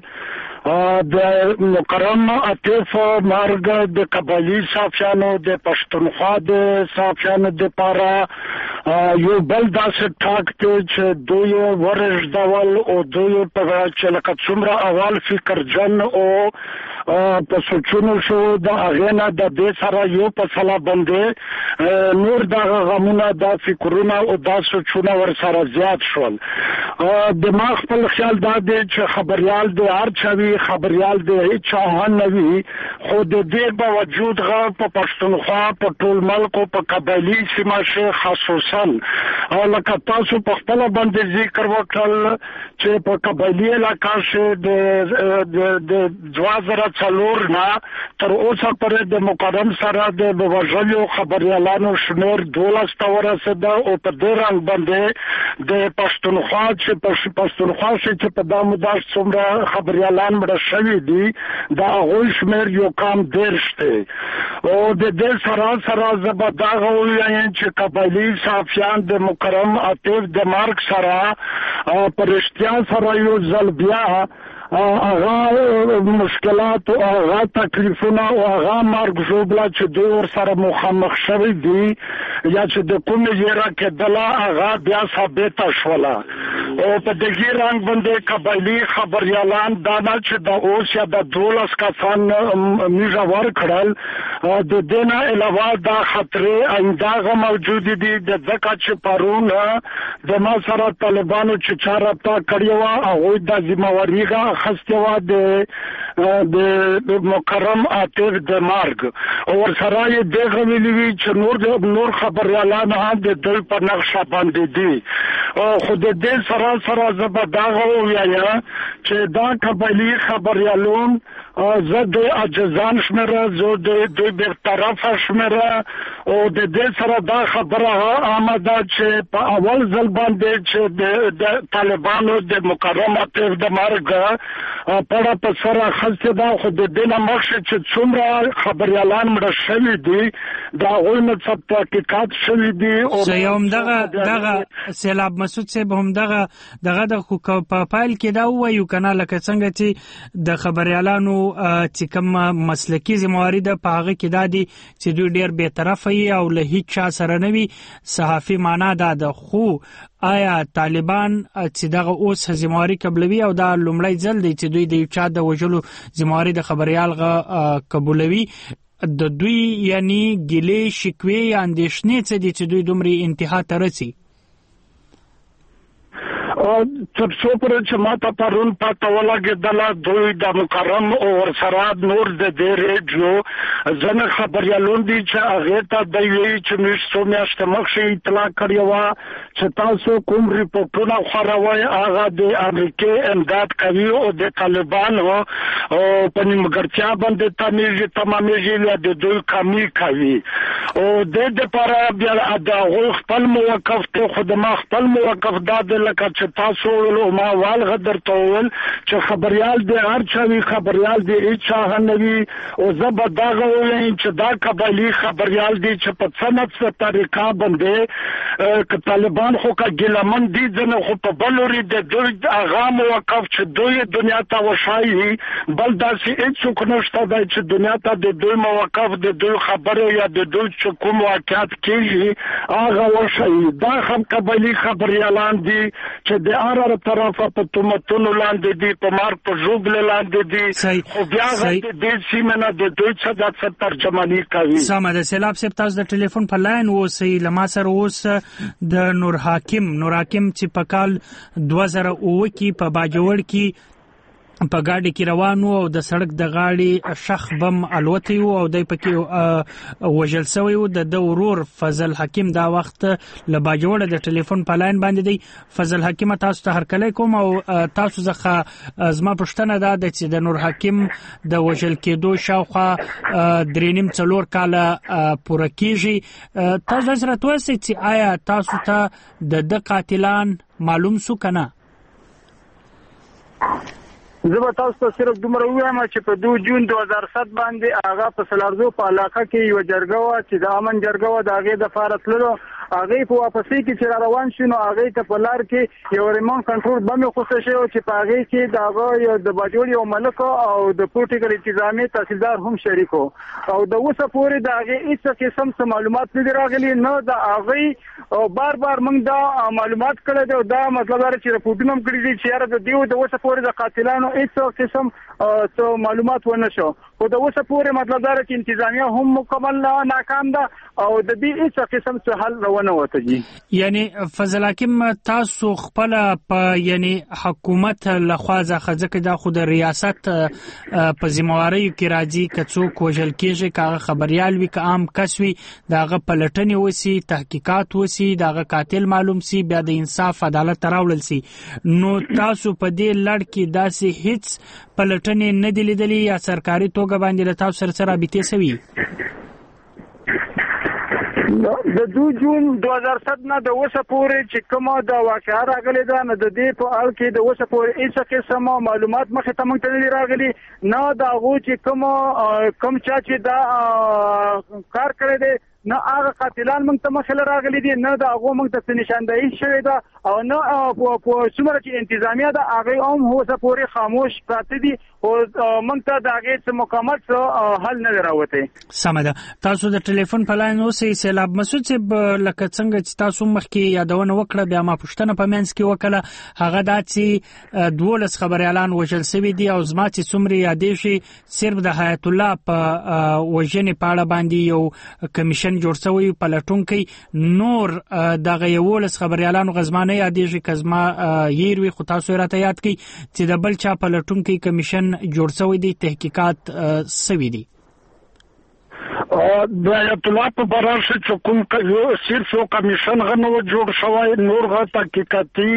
د مکرم عاطف مرګ د قبایلي صحافیانو د پښتونخوا د صحافیانو د پاره یو بل داسې ټاک دی چې دوی ورژدول او دوی په چې لکه څومره اول فکر جن او په سوچونو شو د اغینا د دې سره یو په سلا باندې نور د غمونه د فکرونه او د سوچونه ور سره زیات شول. د ما خپل خیال دا دی چې خبريال د هر چوي خبريال د هیڅ چاهن نه وي خو د دې باوجود غو په پښتونخوا په ټول ملک او په قبایلی سیمه کې خصوصا او لکه تاسو په خپل باندې ذکر وکړل چې په قبایلی علاقې د د دوه زره څلور نه تر اوسه پورې د مکرم سره د وژلو خبريالانو شمیر دولس ته ورسېده او په دې رنګ باندې د پښتونخوا چې پښتونخوا چې په دا موده څومره خبريالان مړه شوي دي دا هغوی شمیر یو کم دېرش دی او د دې سره سره زه به دا ووایم چې قبایلي صحافیان د مکرم عاطف د مرګ سره په رښتیا سره یو ځل بیا هغه مشکلات او هغه تکلیفونه او هغه مرګ ژوبله چې دوی ورسره مخامخ شوي دي یا چې د کومې یېره کېدله هغه بیا ثابته شوله او په دغه رنګ باندې قبایلي خبريالان دا نه چې د اوس یا د دولس کسان میږه ورکړل د دې نه علاوه دا خطرې آینده موجود دي د ځکه چې پرون د ما سره طالبانو چې چاره تا کړې وه هغوی د ذمهواري خسته و د د مکرم عاطف د مرګ او ورسره یې دغه ویلي وي چې نور نور خبريالان هم د دوی په نقشه باندې دي او خو د دې سره سره زه به دا ووایم چې دا قبایلي خبريالان زه د عجزان شمېره زه د دوی برطرفه شمېره او د دې سره دا خبره عامه ده چې په اول ځل باندې چې د طالبانو د مکرم عاطف د مرګ پړه په سره خسته دا خو د دې نه مخکې چې څومره خبريالان مړه شوي دي دا هغوی نه څه تحقیقات شوي دي او یو همدغه دغه سیلاب مسعود صاحب همدغه دغه د په پایل کې دا ووایو که نه لکه څنګه چې د خبريالانو چې کوم مسلکي ذمهواري ده په هغه کې دا دي چې دوی ډېر بېطرفه وي او له هیڅ چا سره نه وي صحافي معنا دا ده خو آیا طالبان چې دغه اوس ذمهواري قبلوي او دا لومړی ځل دی چې دوی د یو چا د وژلو ذمهواري د خبريال قبولوي د دوی یعنی ګیلې شکوې یا اندېښنې څه دي چې دوی دومره انتها ته رسي تر څو پورې چې ما ته پرون پته ولګېدله دوی د مکرم او ورسره نور د دې ریډیو ځینې خبریالان دي چې هغې ته دوی وایي چې موږ څو میاشتې مخکې اطلاع کړې وه چې تاسو کوم ریپورټونه خوروئ هغه د امریکې امداد کوي او د طالبانو په نیمګړتیا باندې تمیږي تمامېږي یا د دوی کمي کوي او د دې لپاره بیا د هغوی خپل موقف دی خو د ما خپل موقف دا دی لکه چې تاسو ولو ما والغه درته وویل چې خبریال دی هر چا وي خبریال دی هیڅ چا نه وي او زه به دغه ووایم چې دا قبایلي خبریال دی چې په څه نه څه طریقه باندې که طالبان خو که ګیلمن دي ځنې خو په بل لوري د دوی هغه موقف چې دوی دنیا ته وښایي بل داسې هېڅوک نشته دی چې دنیا ته د دوی موقف د دوی خبرې یا د دوی چې کوم واقعیت کېږي هغه وښایي دا هم قبایلي خبریالان دي چې د هر هر طرفه په تهمتونو لاندې دي په مرګ په ژوبلې لاندې دي خو بیا د دې سیمې نه د دوی څه دا څه ترجماني کوي سمه ده سیلاب صاحب تاسو د ټلیفون په لاین اوسئ له ما سره اوس د نور حاکم نور حاکم چې په کال دوه زره اووه کې په باجوړ کې په ګاډي کې روان و او د سړک د غاړې شخ بم الوتی و او دی پکې وژل شوی و د ده ورور فضل حکیم دا وخت له باجوړه د ټلیفون په لاین باندې دی فضل حکیم تاسو ته هرکلی کوم او تاسو څخه زما پوښتنه دا ده چې د نور حکیم د وژل کېدو شاوخوا درې نیم څلور کاله پوره کېږي تاسو داسې راته ووایئ چې آیا تاسو ته د ده قاتلان معلوم سو که نه زه به تاسو ته صرف دومره ووایم چې په دو جون دوه زره سات باندې هغه په سلارزو په علاقه کې یوه جرګه وه چې د امن جرګه وه د هغې دپاره تللو هغې په واپسۍ کې چې را روان شو نو هغې ته په لار کې یو ریموټ کنټرول بم یې خوسته شوی و چې په هغې کې د هغه د باجوړ یو ملک او د پروټیکل انتظامي تحصیلدار هم شریک و او د اوسه پورې د هغې هېڅ قسم څه معلومات نه دي راغلي نه د هغې بار بار موږ دا معلومات کړی دی او دا مطلب دا چې رپورټونه هم کړي دي چې یاره د دې د اوسه پورې د قاتلانو هېڅ قسم څه معلومات ونه شو خو د اوسه پورې مطلب دا چې انتظامیه هم مکمل ناکام ده او د دې هېڅ قسم څه حل روان ونه وته دي. یعنی فضل حکیم تاسو خپل په یعنی حکومت لخوا ځکه دا خو د ریاست په ذمہواری کې راځي که څوک وژل کېږي که خبريال وي که عام کس وي داغه پلټنې وسی تحقیقات وسی داغه قاتل معلوم سی بیا د انصاف عدالت راولل سی نو تاسو په دې لړ کې داسې هیڅ پلټنې نه دي لیدلې یا سرکاري توګه باندې له تاسو سره رابطې سوي؟ د دو جون دوه هزار سات نه د اوسه پورې چې کومه د واقعه راغلې ده نه د دې په اړه کې د اوسه پورې هیڅ قسم معلومات مخې ته موږ ته نه راغلي نه د هغو چې کوم کوم چا چې دا کار کړی دی نه هغه قاتلان موږ ته مخې راغلي دي نه د هغو موږ ته نشاندهي شوې ده او نه په څومره چې انتظامیه ده هغې هم اوسه پورې خاموش پراته دي او موږ ته د هغې څه مکمل څه حل نه دی راوتی. سمه ده. تاسو د ټلیفون په لاین اوسئ. سیلاب مسعود صاحب لکه څنګه چې تاسو مخکې یادونه وکړه بیا ما پوښتنه په منځ کې وکړه هغه دا چې دولس خبریالان وژل سوي دي او زما چې څومره یادې شي صرف د حیات الله په وژنې په اړه باندې یو کمیشن جوړ شوی پلټونکی نور دغه یولس خبریالانو غزمانه یادېږي که زما یې وي خو تاسو راته یاد کړئ چې د بل چا پلټونکی کمیشن جوړ شوی دی تحقیقات سوي دي. د آیت الله په برار چې کوم صرف یو کمیشن غنو جوړ شوی نور غا تحقیقاتي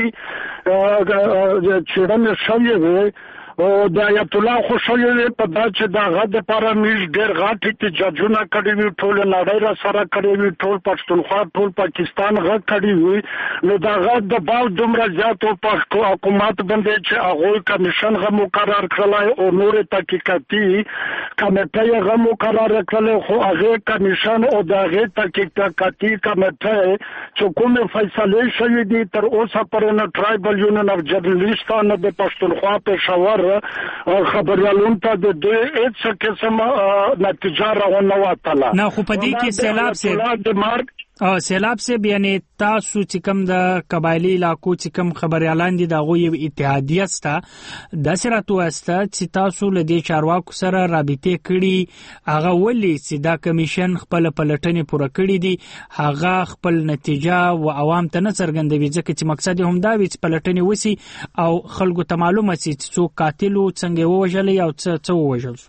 څېړنې شوې وي او د آیت الله خوشاله په دا چې دا غد لپاره موږ ډېر غاټ احتجاجونه کړي وي ټول نړۍ را سره کړي وي ټول پښتونخوا ټول پاکستان غږ کړي وي نو دا غد د باو دومره زیات په حکومت باندې چې هغه کمیشن غو مقرر کړلای او نور تحقیقاتي کمیټه غو مقرر کړل خو هغه کمیشن او دا هغه تحقیقاتي کمیټه چې کومه فیصله شوې دي تر اوسه پورې نه ټرایبل یونین اف جرنالستان د پښتونخوا پېښور خبريالون ته د دې هیڅ قسم نتیجه راونه وتله نه خو په دې کې سیلاب سي او سیلاب سي بیان تاسو چې کوم د قبایلی علاقو چې کوم خبريالان دي دغه یو اتحادیه ستا د سراتو استه چې تاسو له دې چارواکو سره رابطه کړي هغه ولې چې دا کمیشن خپل پلټنې پوره کړي دي هغه خپل نتیجه او عوام ته نه څرګندوي ځکه چې مقصد هم دا وي چې پلټنې وسی او خلکو ته معلومه شي چې څوک قاتل او څنګه ووژل یا څه څه ووژل.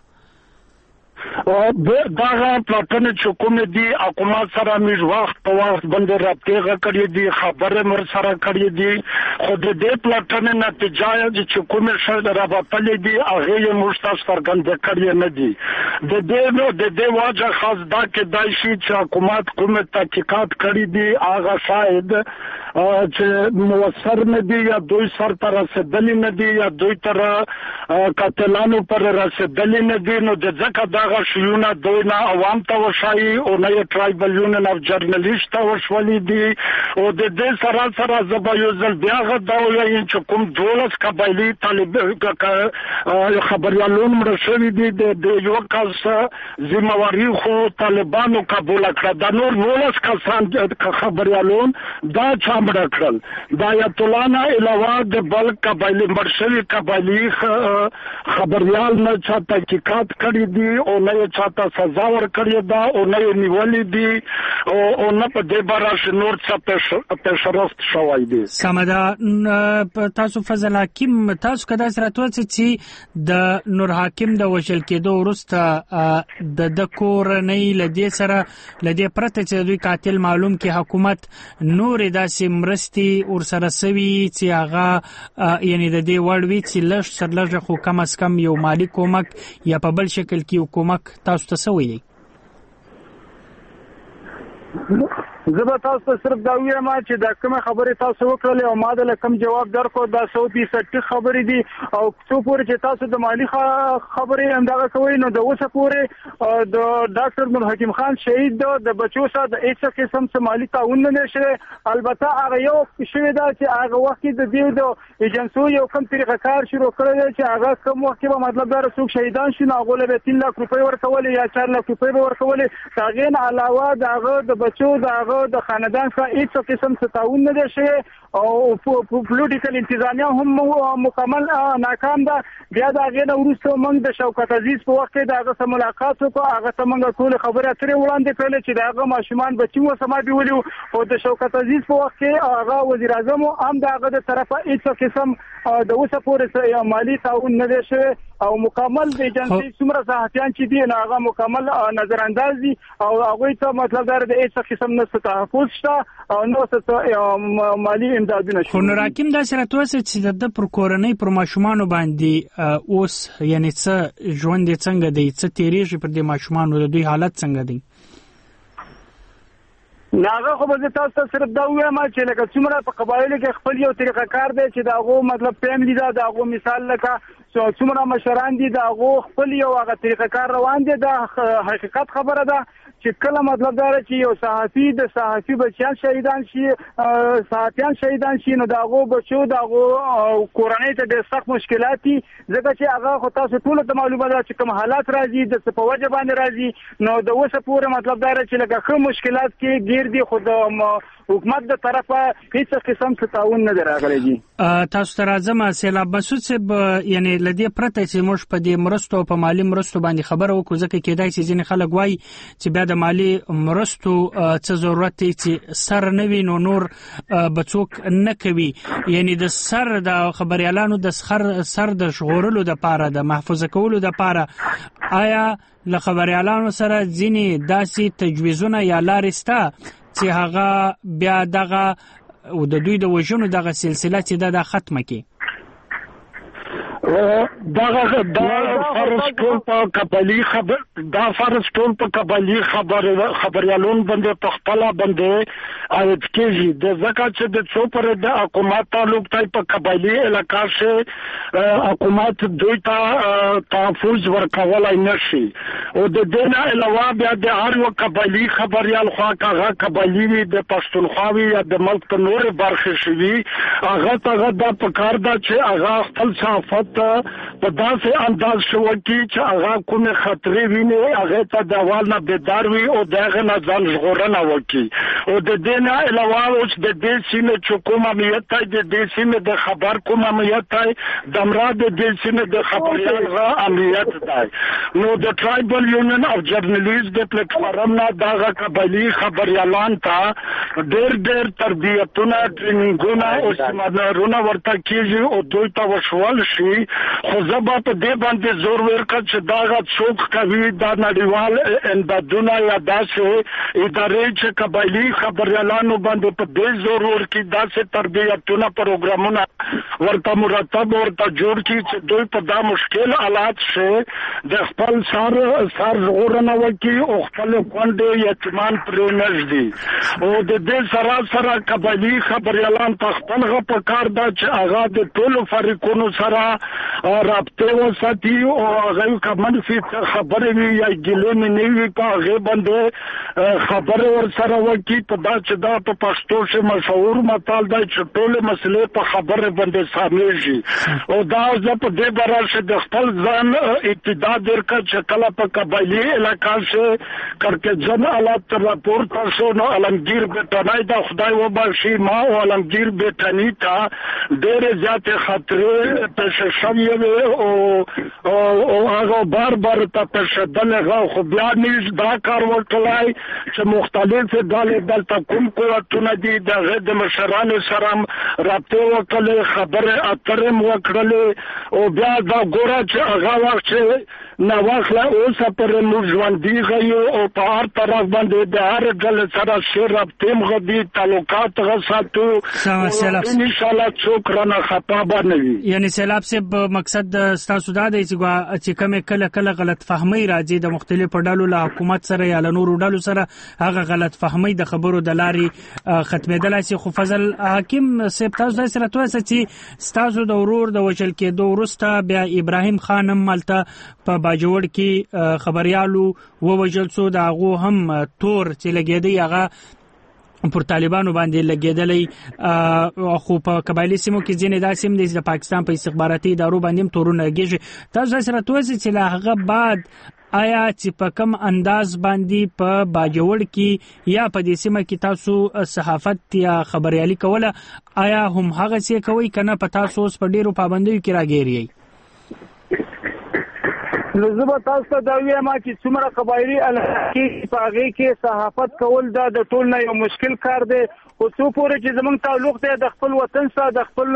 دا پلاتنه چې کوم دي حکومت سره موږ وخت په وخت باندې رابطه کړې دي خبره مر سره کړې دي خو د دې پلاتنه نتیجه چې کوم شر رابطه دي هغه موږ تاسو څرګند کړی نه دي د دې د دې واجه خاص دا کې دای شي چې حکومت کوم تحقیقات کړی دي هغه شاید چې موثر نه دي یا دوی سر تر رسیدلی نه دي یا دوی تر قاتلانو پر رسیدلی نه دي نو د ځکه دا شیونه دوی نه عوام ته وشایي او نه ټرایبل یونین اف جرنالست ته وشولي دي او د دې سره سره زبا یو ځل بیا غدا وایي چې کوم دولس قبایلی طالب خبريالون مرشوي دي د یو کس ذمہواری خو طالبانو قبول کړه د نور دولس کسان خبريالون دا چامړه کړل دا آیت الله نه علاوه د بل قبایلی مرشوي قبایلی خبريال نه چا تحقیقات کړی دي او نه چاته سزا ورکړې ده او نه نیولې دي او نه په دې باره نور څه پېښرفت شوی دی. سمه ده. تاسو فضل حکیم تاسو کدا سره توڅ چې د نور حکیم د وژل کېدو وروسته د د کورنۍ لدی سره لدی پرته چې دوی قاتل معلوم کې حکومت نور داسې مرستي ور سره سوي چې هغه یعنی د دې وړ وی چې لږ سر لږ خو کم از کم یو مالی کومک یا په بل شکل کې حکومت تاسو ته سوي دي. زه به تاسو ته صرف دا وایم چې دا کومه خبره تاسو وکړلې او ما د کوم جواب درکو دا سو فیصد خبرې دي او څو پورې چې تاسو د مالی خبرې اندازه کوئ نو د اوسه پورې د ډاکټر نور حکیم خان شهید د بچو سره د هیڅ قسم څه مالی تعاون نه شوی. البته هغه یو شوی دا چې هغه وخت د دې د ایجنسو یو کوم طریقه کار شروع کړی چې هغه کوم وخت به مطلب دا څوک شهیدان شي نو هغه له تین لک روپۍ ورکول یا چار لک روپۍ ورکول. هغه نه علاوه دا هغه د بچو دا هغه د خاندان څخه هیڅ قسم ستاون نه دی شوی او پولیټیکل انتظامیه هم مکمل ناکام ده. بیا د هغې نه وروسته موږ د شوکت عزیز په وخت کې د هغه سره ملاقات وکړو. هغه ته موږ ټولې خبرې اترې وړاندې کړلې چې د هغه ماشومان بچي مو سما بیولي وو او د شوکت عزیز په وخت کې هغه وزیر اعظم هم د هغه د طرفه هیڅ قسم د اوسه پورې مالي تعاون نه دی شوی او مکمل د ایجنسي څومره صحافیان چې دي هغه مکمل نظر انداز دي او هغوی ته مطلب دا د هیڅ قسم نه تحفظ شته او نو څه مالي امدادونه شته. خو نو راکیم داسې راته ووایه چې د پر کورنۍ پر ماشومانو باندې اوس یعنی څه ژوند یې څنګه دی، څه تېرېږي پر دې ماشومانو، د دوی حالت څنګه دی؟ ناغه خو به تاسو ته صرف دا وایم چې لکه څومره په قبایلو کې خپل یو طریقه کار دی چې دا غو مطلب فیملی دا دا غو مثال لکه څومره مشران دي دا غو خپل یو هغه طریقه کار روان دي. دا حقیقت خبره ده چې کله مطلب دا چې یو صحافي د صحافي بچیان شهیدان شي، صحافیان شهیدان شي، نو دا غو بچو دا غو کورنۍ ته ډېر سخت مشکلات دي ځکه چې هغه خو تاسو ټول ته معلومه ده چې کوم حالات راځي د څه په وجه باندې راځي. نو د اوسه پورې مطلب دا چې لکه ښه مشکلات کې ګیر دي خو د حکومت د طرفه هیڅ قسم تعاون نه راغلی دي. تاسو ته راځم سیلاب مسعود صاحب، یعنی لدې پرته چې موږ په دې مرستو په مالی مرستو باندې خبره وکړو ځکه کېدای شي ځینې خلک وایي چې بیا د مالی مرستو څه ضرورت دی چې سر نه وي نو نور به څوک نه کوي، یعنی د سر د خبریالانو د سر د ژغورلو دپاره د محفوظه کولو دپاره آیا له خبریالانو سره ځینې داسې تجویزونه یا لارې شته چې هغه بیا دغه د دوی د وژنو دغه سلسله چې دا د ختمه کړي؟ دغه دا فرض ټول په قبلي خبر دا فرض ټول په قبلي خبر خبريالون باندې په خپل باندې عادت کېږي د ځکه چې د څو پر د حکومت تعلق دی په قبلي علاقه کې حکومت دوی ته تحفظ ورکولای نشي او د دې نه علاوه بیا د هر یو قبلي خبريال خو هغه قبلي د پښتونخوا یا د ملک په نور برخه شوي هغه ته دا په کار ده چې هغه خپل صحافت په داسې انداز شو چې هغه کومه خطرې ویني هغه ته د اول نه بیدار وي او دغه نه ځان ژغورنه وکړي او د دې نه علاوه اوس د دې سیمې چې کومه امنیت دی د دې سیمې د خبر کومه امنیت دی د مراد د دې سیمې د خبريال غا امنیت دی نو د ټرایبل یونین اف جرنالیست د پلیټفارم نه دغه قبلي خبريالان ته ډېر ډېر تربیتونه ټریننګونه او سیمینارونه ورته کیږي او دوی ته وشول شي خو زبا په دې باندې زور ورکړ چې دا څوک کوي دا نړیوال امدادونه یا داسې ادارې چې قبایلي خبريالانو باندې په دې زور ورکړي داسې تربیتونه پروګرامونه ورته مرتب ورته جوړ کړي چې دوی په دا مشکل حالات شي د خپل سر سر ورنه وکړي او خپل کونډې یتیمان پرې نږدي او د دې سره سره قبایلي خبريالان په خپل غو په کار دا چې هغه د ټولو فریقونو سره رابطه وساتي او هغه کومه خبرې وي یا ګلې نه وي په هغه باندې خبره ور سره وکړي په دا چې دا په پښتو کې مشهور متل دی چې ټول مسلې په خبره باندې سامېږي او دا زه په دې برابر د خپل ځان ابتدا درکړ چې کله په قبایلي علاقه کې کرکجن حالات راپور تاسو نو علمگیر بیٹانی دا خدای وبخشي ما او علمگیر بیٹانی تا ډېر زیات خطرې پیش شوی او او هغه بار بار ته پښدلغه خو بیا نش دا کار وکړای چې مختلف ډلې دلته کوم قوتونه دي د د مشرانو سره رابطه وکړي خبره اترم وکړي او بیا دا ګوره چې هغه وخت نو واخله اوس پر موږ ژوندۍ غيو او په هر طرف باندې د هر ډلې سره شر رابطه مغدي تعلقات غساتو ان شاء الله شکرانه خطا باندې یعنی سیلاب سے مقصد ستاسو دا دی چې کومه کله کله غلط فهمي راځي د مختلفو ډلو له حکومت سره یا له نورو ډلو سره هغه غلط فهمي د خبرو د لارې ختمېدلای شي. خو فضل حکیم صاحب تاسو سره توسه چې ستاسو د ورور د وشل کېدو وروسته بیا ابراهیم خان مالته په باجوړ کې خبريالو ووجل سو دا غو هم تور چې لګېدی هغه پر طالبانو باندې لګېدلې خو په قبایلی سیمو کې ځینې داسې هم د پاکستان په استخباراتي ادارو باندې تورونه لګېږي. تاسو سره توسه چې له هغه بعد آیا چې په کم انداز باندې په باجوړ کې یا په دې سیمه کې تاسو صحافت یا خبريالي کوله آیا هم هغه څه کوي کنه په تاسو اوس په ډیرو پابندیو کې راګیری؟ نو زه به تاسو ته دا وایم چې څومره قبایلي علاقې په هغې کې صحافت کول دا د ټول نه یو مشکل کار دی، خو څو پورې چې زموږ تعلق دی د خپل وطن سره د خپل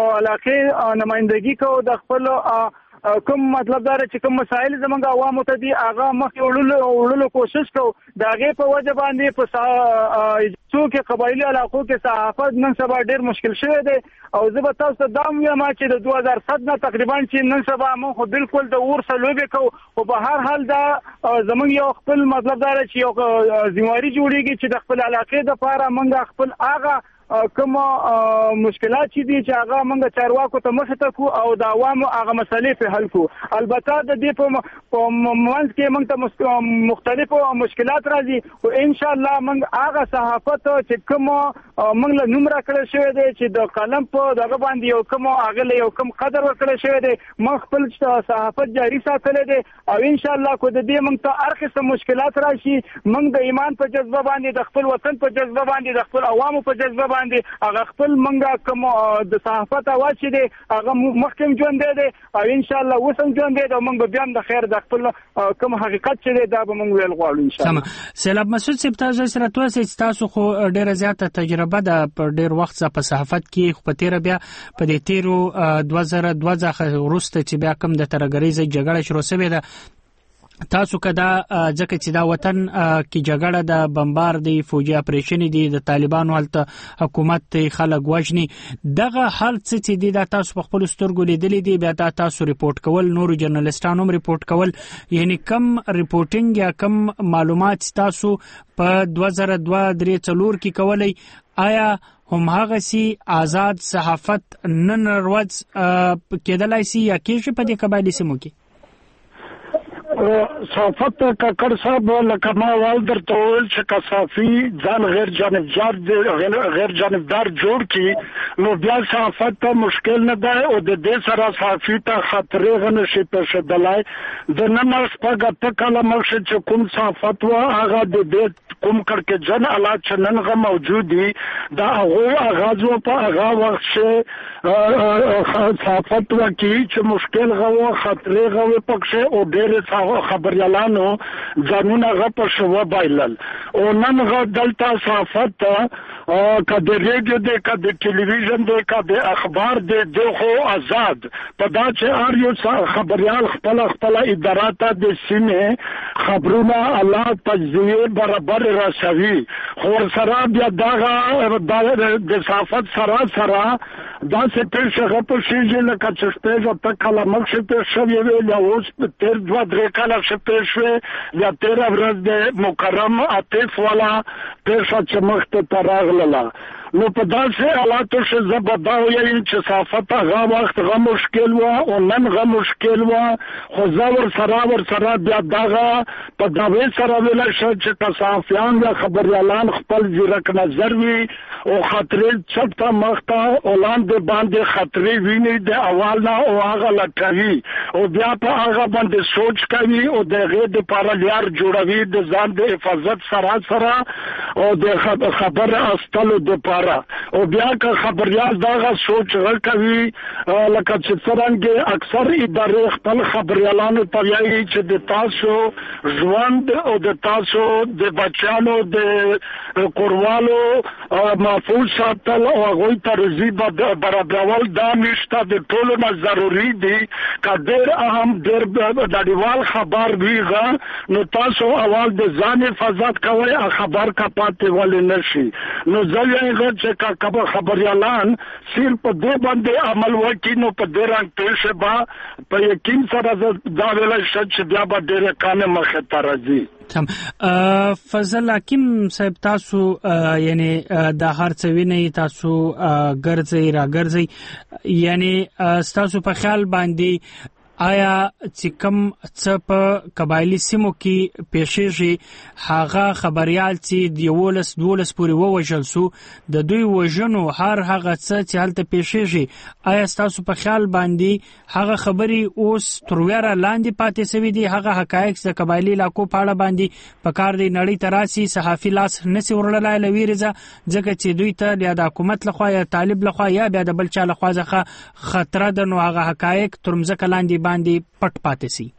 علاقې نمایندګي کوو، د خپل کوم مطلب دا چې کوم مسایل زموږ عوامو ته دي هغه مخکې وړلو وړلو کوشش کوو. د هغې په وجه باندې په څو کې قبایلي علاقو کې صحافت نن سبا ډېر مشکل شوی دی. او زه به تاسو ته دا هم وایم چې د دوه هزار سات نه تقریبا چې نن سبا موږ خو بالکل د اور سره لوبې کوو، خو په هر حال دا زموږ یو خپل مطلب دا چې یو ذمہواري جوړېږي چې د خپل علاقې دپاره موږ خپل هغه کوم مشکلات چې دي چې هغه موږ چارواکو ته مخې ته کړو او د عوامو هغه مسلې په حل کړو. البته د دې په منځ کې موږ ته مختلفو مشکلات راځي، خو انشاءالله موږ هغه صحافت چې کوم موږ له نوم راکړی شوی دی چې د قلم په دغه باندې یو کوم هغه له یو کوم قدر ورکړی شوی دی، موږ خپل صحافت جاري ساتلی دی. او انشاءالله که د دې موږ ته هر قسم مشکلات راشي، موږ د ایمان په جذبه باندې، د خپل وطن په جذبه باندې، د خپل عوامو په جذبه باندې هغه خپل منګه کوم د صحافت اواز چې دی هغه مخکم ژوند دی او ان شاء الله وسم ژوند دی او موږ بیا د خیر د خپل کوم حقیقت چې دی دا به موږ ویل غواړو ان شاء الله. سیلاب مسعود صاحب تاسو سره توسه تاسو خو ډیره زیاته تجربه ده په ډیر وخت په صحافت کې، خو په تیر بیا په دې تیرو دوه زره دوه ځخه ورسته چې بیا کوم د ترګریزه جګړه شروع شوه ده تاسو کدا ځکه چې دا وطن کې جګړه د بمباردي فوجي اپریشن دي د طالبانو حالت حکومت خلک وژني، دغه حالت چې دي دا تاسو په خپل سترګو لیدلې دي، بیا تاسو ریپورت کول، نور جرنالستانو هم ریپورت کول، یعنی کم ریپورټینګ یا کم معلومات تاسو په دوه زره دوه درې څلور کې کولای، آیا هم هغه سي آزاد صحافت نن ورځ کېدلای سي یا کېږي په دې قبایلي سیمو کې؟ صحافت کاکړ صاحب لکه ما وال درته وویل چې کثافي ځان غیر جانبدار غیر جانبدار جوړ کړي نو بیا صحافت ته مشکل نه دی او د دې سره صحافي ته خطرې غنه شي پېښېدلی. د نن شپږ اته کاله مخکې چې کوم صحافت و هغه د دې کوم کړکېچن حالات چې نن هغه موجود دي دا هغو آغاز و په هغه وخت چې صحافت وکړي چې مشکل غو خطرې غو پکښې او ډېرې خبريالانو ځانونه غپ شو بایلل او نن غ دلته صحافت کده ریډیو دی کده ټلویزیون دی کده اخبار دی دغه آزاد په دا چې هر یو خبريال خپل خپل ادارات د سیمه خبرونه الله تجزیه برابر رسوي، خو سره بیا دغه د صحافت سره سره دا څه پېښه غو شي لکه چې شپږ په کله مخکې په شوی ویل اوس په تیر دوه درې کاله شپې شوې یا تیر ورځ د مکرم عاطف والا پېښه چې مخته تراغله نو په داسې حالاتو چې زه به دا ویم چې صحافت هغه وخت غه مشکل و او نن غه مشکل و، خو زه ورسره ورسره بیا دغه په دعوې سره ویلی شم چې صحافیان یا خبریالان خپل ځیرک نظر وي او خطرې چپ ته مخ ته وړاندې باندې خطرې ویني د اول نه او هغه لټوي او بیا په هغه باندې سوچ کوي او د هغې دپاره لار جوړوي د ځان د حفاظت سره سره او د خبر استلو دپاره او بیا که خبریال دغه سوچ کوي لکه چې څرنګه اکثر ادارې خپل خبریالانو ته وایي چې د تاسو ژوند او د تاسو د بچیانو د کوروالو محفوظ ساتل او هغوی ته روزي برابرول دا نشته د ټولو نه ضروري دي که ډېر اهم ډېر نړیوال خبر ویغه نو تاسو اول د ځان حفاظت کوئ خبر کا پاتې ولې نشي. نو زه یې چې خبریالان صرف په دې باندې عمل وکړي نو په دې رنګ پېښه به په یقین سره دا ویلی شم چې بیا به ډېرې کانې مخې ته راځي. فضل حکیم صاحب تاسو یعنی د هر څه وینئ، تاسو ګرځئ را ګرځئ، یعنی تاسو په خیال باندې آیا چې کوم څه په قبایلي سیمو کې پیښیږي هغه خبريال چې د یولس دولس پورې ووژل سو د دوی وژنو هر هغه څه چې هلته پیښیږي آیا تاسو په خیال باندې هغه خبري اوس تر ویره لاندې پاتې سوي دي هغه حقایق د قبایلي علاقو په اړه باندې په کار دی نړۍ ته راسي صحافي لاس نسی ورلای لویرزه ځکه چې دوی ته د حکومت لخوا یا طالب لخوا یا بیا د بل چا لخوا ځخه خطر ده نو هغه حقایق تر مځکه لاندې باندې پټ پاتې سي.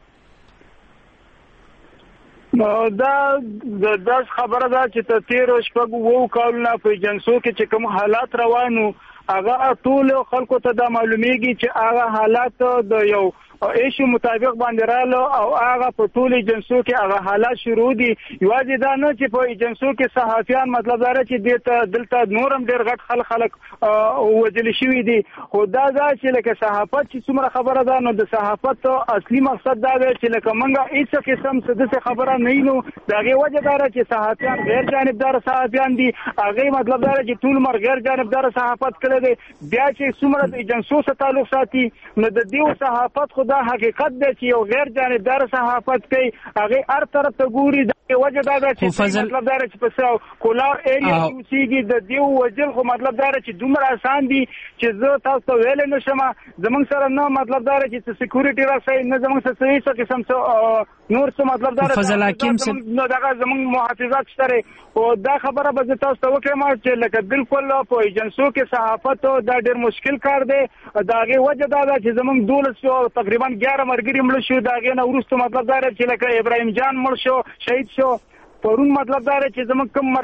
دا د داس خبره ده چې ته تیر شپږ وو کالونه په جنسو کې چې کوم حالات روانو هغه ټول خلکو ته دا معلومیږي چې هغه حالات د یو ایشو مطابق باندې رالو او هغه په ټول ایجنسو کې هغه حالات شروع دي یوازې دا نه چې په ایجنسو کې صحافیان مطلب دا چې دلته دلته نورم ډیر غټ خلک خلک وجل شوی دي خو دا دا چې لکه صحافت چې څومره خبره ده نو د صحافت اصلي مقصد دا دی چې لکه منګه هیڅ قسم څه خبره نه نو داغه وجه دا چې صحافیان غیر جانبدار صحافیان دي هغه مطلب دا چې ټول مر غیر جانبدار صحافت کړي دي بیا چې څومره د ایجنسو سره تعلق ساتي نو د دیو صحافت خو دا حقیقت دی چې یو غیر جانبدار صحافت کوي هغه هر طرف ته ګوري د وجه دا چې مطلب دا چې په کولاو ایریا یوسیږي د دیو وجل خو مطلب دا چې دومره آسان دي چې زه تاسو ته ویل نشم زمونږ سره نه مطلب دا چې سکیورټي راځي نه زمونږ سره څه قسم څه نور څه مطلب دا فضل حکیم نو دا زمونږ محافظات شته او دا خبره به تاسو ته وکړم چې لکه بالکل په ایجنسو کې صحافت دا ډېر مشکل کار دی داغه وجه دا چې زمونږ دولس تقریبا ګیاره مرګري مړ شو داغه نه ورسته مطلب دا چې لکه ابراهیم جان مړ شو شهید شو پرون مطلب دا چې زمونږ کوم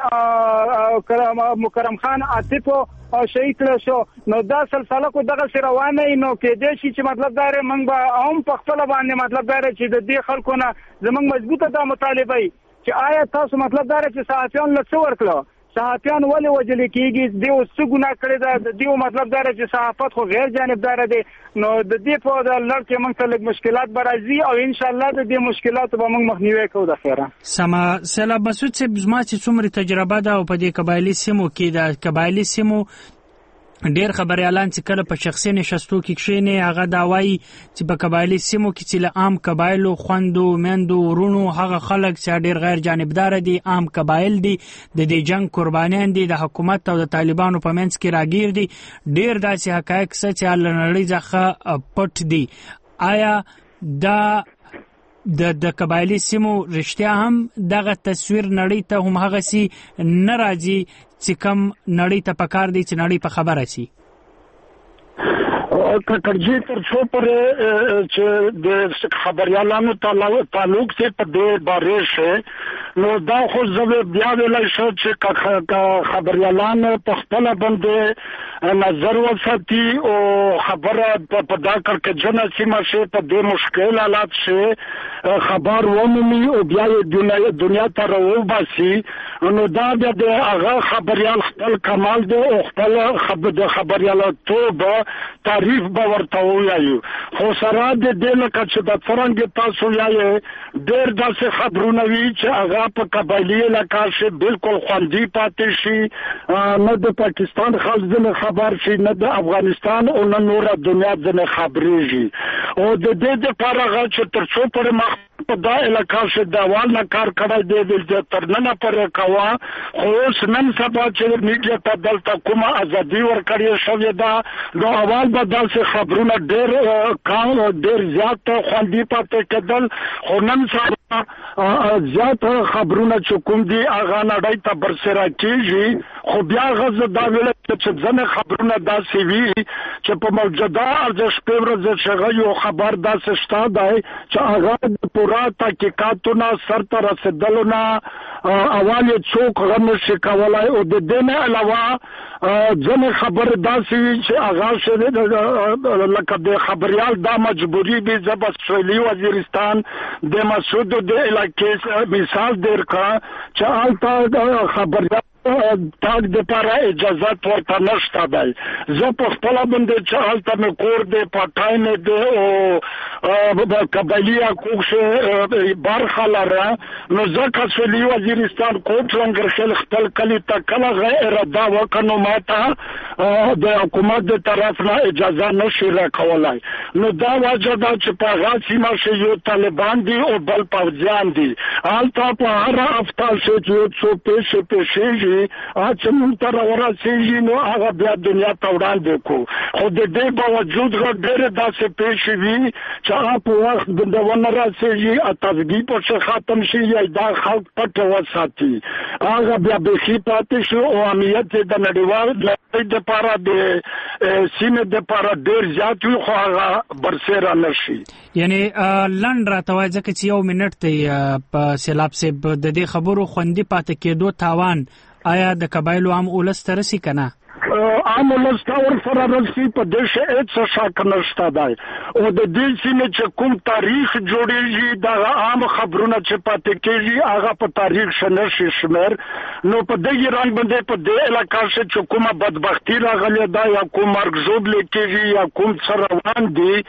مرګره مکرم خان عاطف او شهید شو نو دا سلسله کو دغه روانه نو کې دې شي چې مطلب دا موږ به هم په خپل باندې مطلب دا چې د دې خلکو نه زمونږ مضبوطه دا مطالبه چې آیا تاسو مطلب دا چې صحافیان له څه ورکړو صحافیان ولې وجل کېږي دیو څه ګناه کړی دا د دیو مطلب دا چې صحافت خو غیر جانبدار دي نو د دې په لړ کې موږ ته لږ مشکلات برازي او ان شاء الله د دې مشکلاتو به موږ مخنیوي کوو د خیره سما سلا مسعود صاحب زما چې څومره تجربه ده او په دې قبایلی سیمو کې د قبایلی سیمو ډیر خبريالان چې کله په شخصي نشستو کې کښیني هغه دا وایي چې په قبایلی سیمو کې چې له عام قبایلو خوندو مندو ورونو هغه خلک چې ډیر غیر جانبدار دي عام قبایل دي د دې جنگ قربانیان دي د حکومت او د طالبانو په منځ کې راګیر دي ډیر داسې حقایق چې لنړۍ ځخه پټ دي آیا دا د د قبایلی سیمو رښتیا هم دغه تصویر نړۍ ته هم هغه سي ناراضي چې کوم نړۍ ته پکار دي چې نړۍ په خبره سي ککړجی تر څو پر چې د خبريالانو تعلق څخه په دې باره شه نو دا خو زه بیا ویلای شو چې خبريالانو په خپل باندې نظر وساتي او خبره په دا کړه جنا سیمه شه په دې مشکل حالات شه خبر ومني او بیا دنیا دنیا ته راو باسي نو دا د هغه خبريال خپل کمال دی او خپل خبر خبريالو توبه تعریف به ورته وایو خو سره د دې لکه چې د څنګه تاسو یې ډېر داسې خبرونه وی چې هغه په قبایلی علاقه کې بالکل خوندي پاتې شي نه د پاکستان خلک نه خبر شي نه د افغانستان او نه نور دنیا نه خبرېږي او د دې لپاره چې تر څو پر مخ په دا علاقه کې دیوال نه کار کړی دی د ترننه پر کوا خو اوس نن سبا چې میډیا ته دلته کومه ازادي ورکړې شوې ده نو اول به داسې خبرونه ډېر کار ډېر زیات خوندي پاتې کېدل خو نن سبا زیات خبرونه چې کوم دي هغه نړۍ ته برسره کېږي خو بیا غزه دا ویل چې ځنه خبرونه داسې وي چې په موجوده ارزښت په ورځ چې یو خبر داسې شته دی چې هغه پورا تحقیقاتونه سر ته رسیدلونه اول څوک غو شي کولای او د دې نه علاوه ځنه خبر داسې وي چې هغه شه لکه د خبريال دا مجبوری به زبر سویلی وزیرستان د مسعود د علاقې مثال درکړه چې البته خبريال تاګ د پاره اجازه ورته نشته دی زه په خپل باندې چې حالت مې کور دی پټای نه دی او قبایلی حقوق شه برخه لره نو ځکه سویلي وزیرستان کوټ لنګرخیل خپل کلي ته کله اراده وکړه نو ماته د حکومت د طرف نه اجازه نشي راکولای نو دا وجه ده چې په هغه سیمه کې یو طالبان دي او بل پوځیان دي هلته په هر افتا چې یو څو پیسې پیسېږي چې موږ ته راورسېږي نو هغه بیا دنیا ته وړاندې کړو خو د دې باوجود ډېرې داسې پیښې وي چې هغه په وخت د ونه راسېږي اتفاقي په ختم شي یا دا خلک پټ وساتي هغه بیا بیخي پاتې شو او امنیت د نړیوال لړۍ دپاره د سیمې دپاره ډېر زیات وي خو هغه برسېره نه شي یعنی لنډ راته وایي ځکه چې یو منټ دی په سیلاب صاحب د دې خبرو خوندي پاتې کېدو تاوان آیا د قبایلو عام اولس ته رسي که نه؟ عام ولس ته ورسره رسي په دې شی هېڅ شک نشته دی او د دې سیمې چې کوم تاریخ جوړېږي دغه عام خبرونه چې پاتې کېږي هغه په تاریخ ښه نشي شمېر نو په دغې رنګ باندې په دې علاقه کې چې کومه بدبختي راغلې ده یا کوم مرګ ژوبلې کېږي یا کوم څه روان دي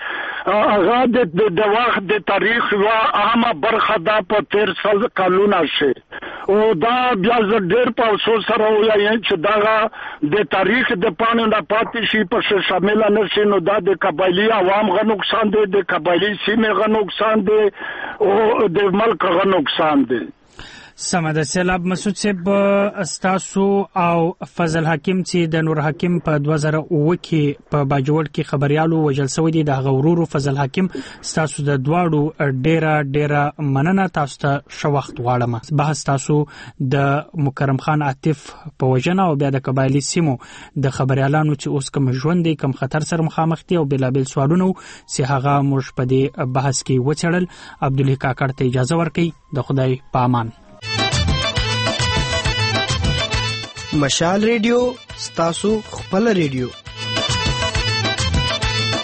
هغه د وخت د تاریخ یوه عامه برخه ده په تېر سل کلونه شي او دا بیا زه ډېر په افسوس سره ووایم چې دغه د تاریخ د پاڼو نه پاتې شي په شامله نه شي نو دا د قبایلي عوام غ نقصان دی د قبایلي سیمې غ نقصان دی او د ملک غ نقصان دی سمه ده سیلاب مسعود صاحب ستاسو او فضل حکیم چې د نور حکیم په دوه زره اووه کې په باجوړ کې خبريالو وژل شوی دی د هغه ورورو فضل حکیم ستاسو د دواړو ډیره ډیره مننه تاسو ته ښه وخت غواړم بحث تاسو د مکرم خان عاطف په وژنه او بیا د قبایلي سیمو د خبريالانو چې اوس کوم ژوند دی کوم خطر سره مخامخ دي او بلابل سوالونه چې هغه موږ په دې بحث کې وڅېړل عبدالله کاکړ ته اجازه ورکړئ د خدای په امان مشال ریډیو ستاسو خپل ریډیو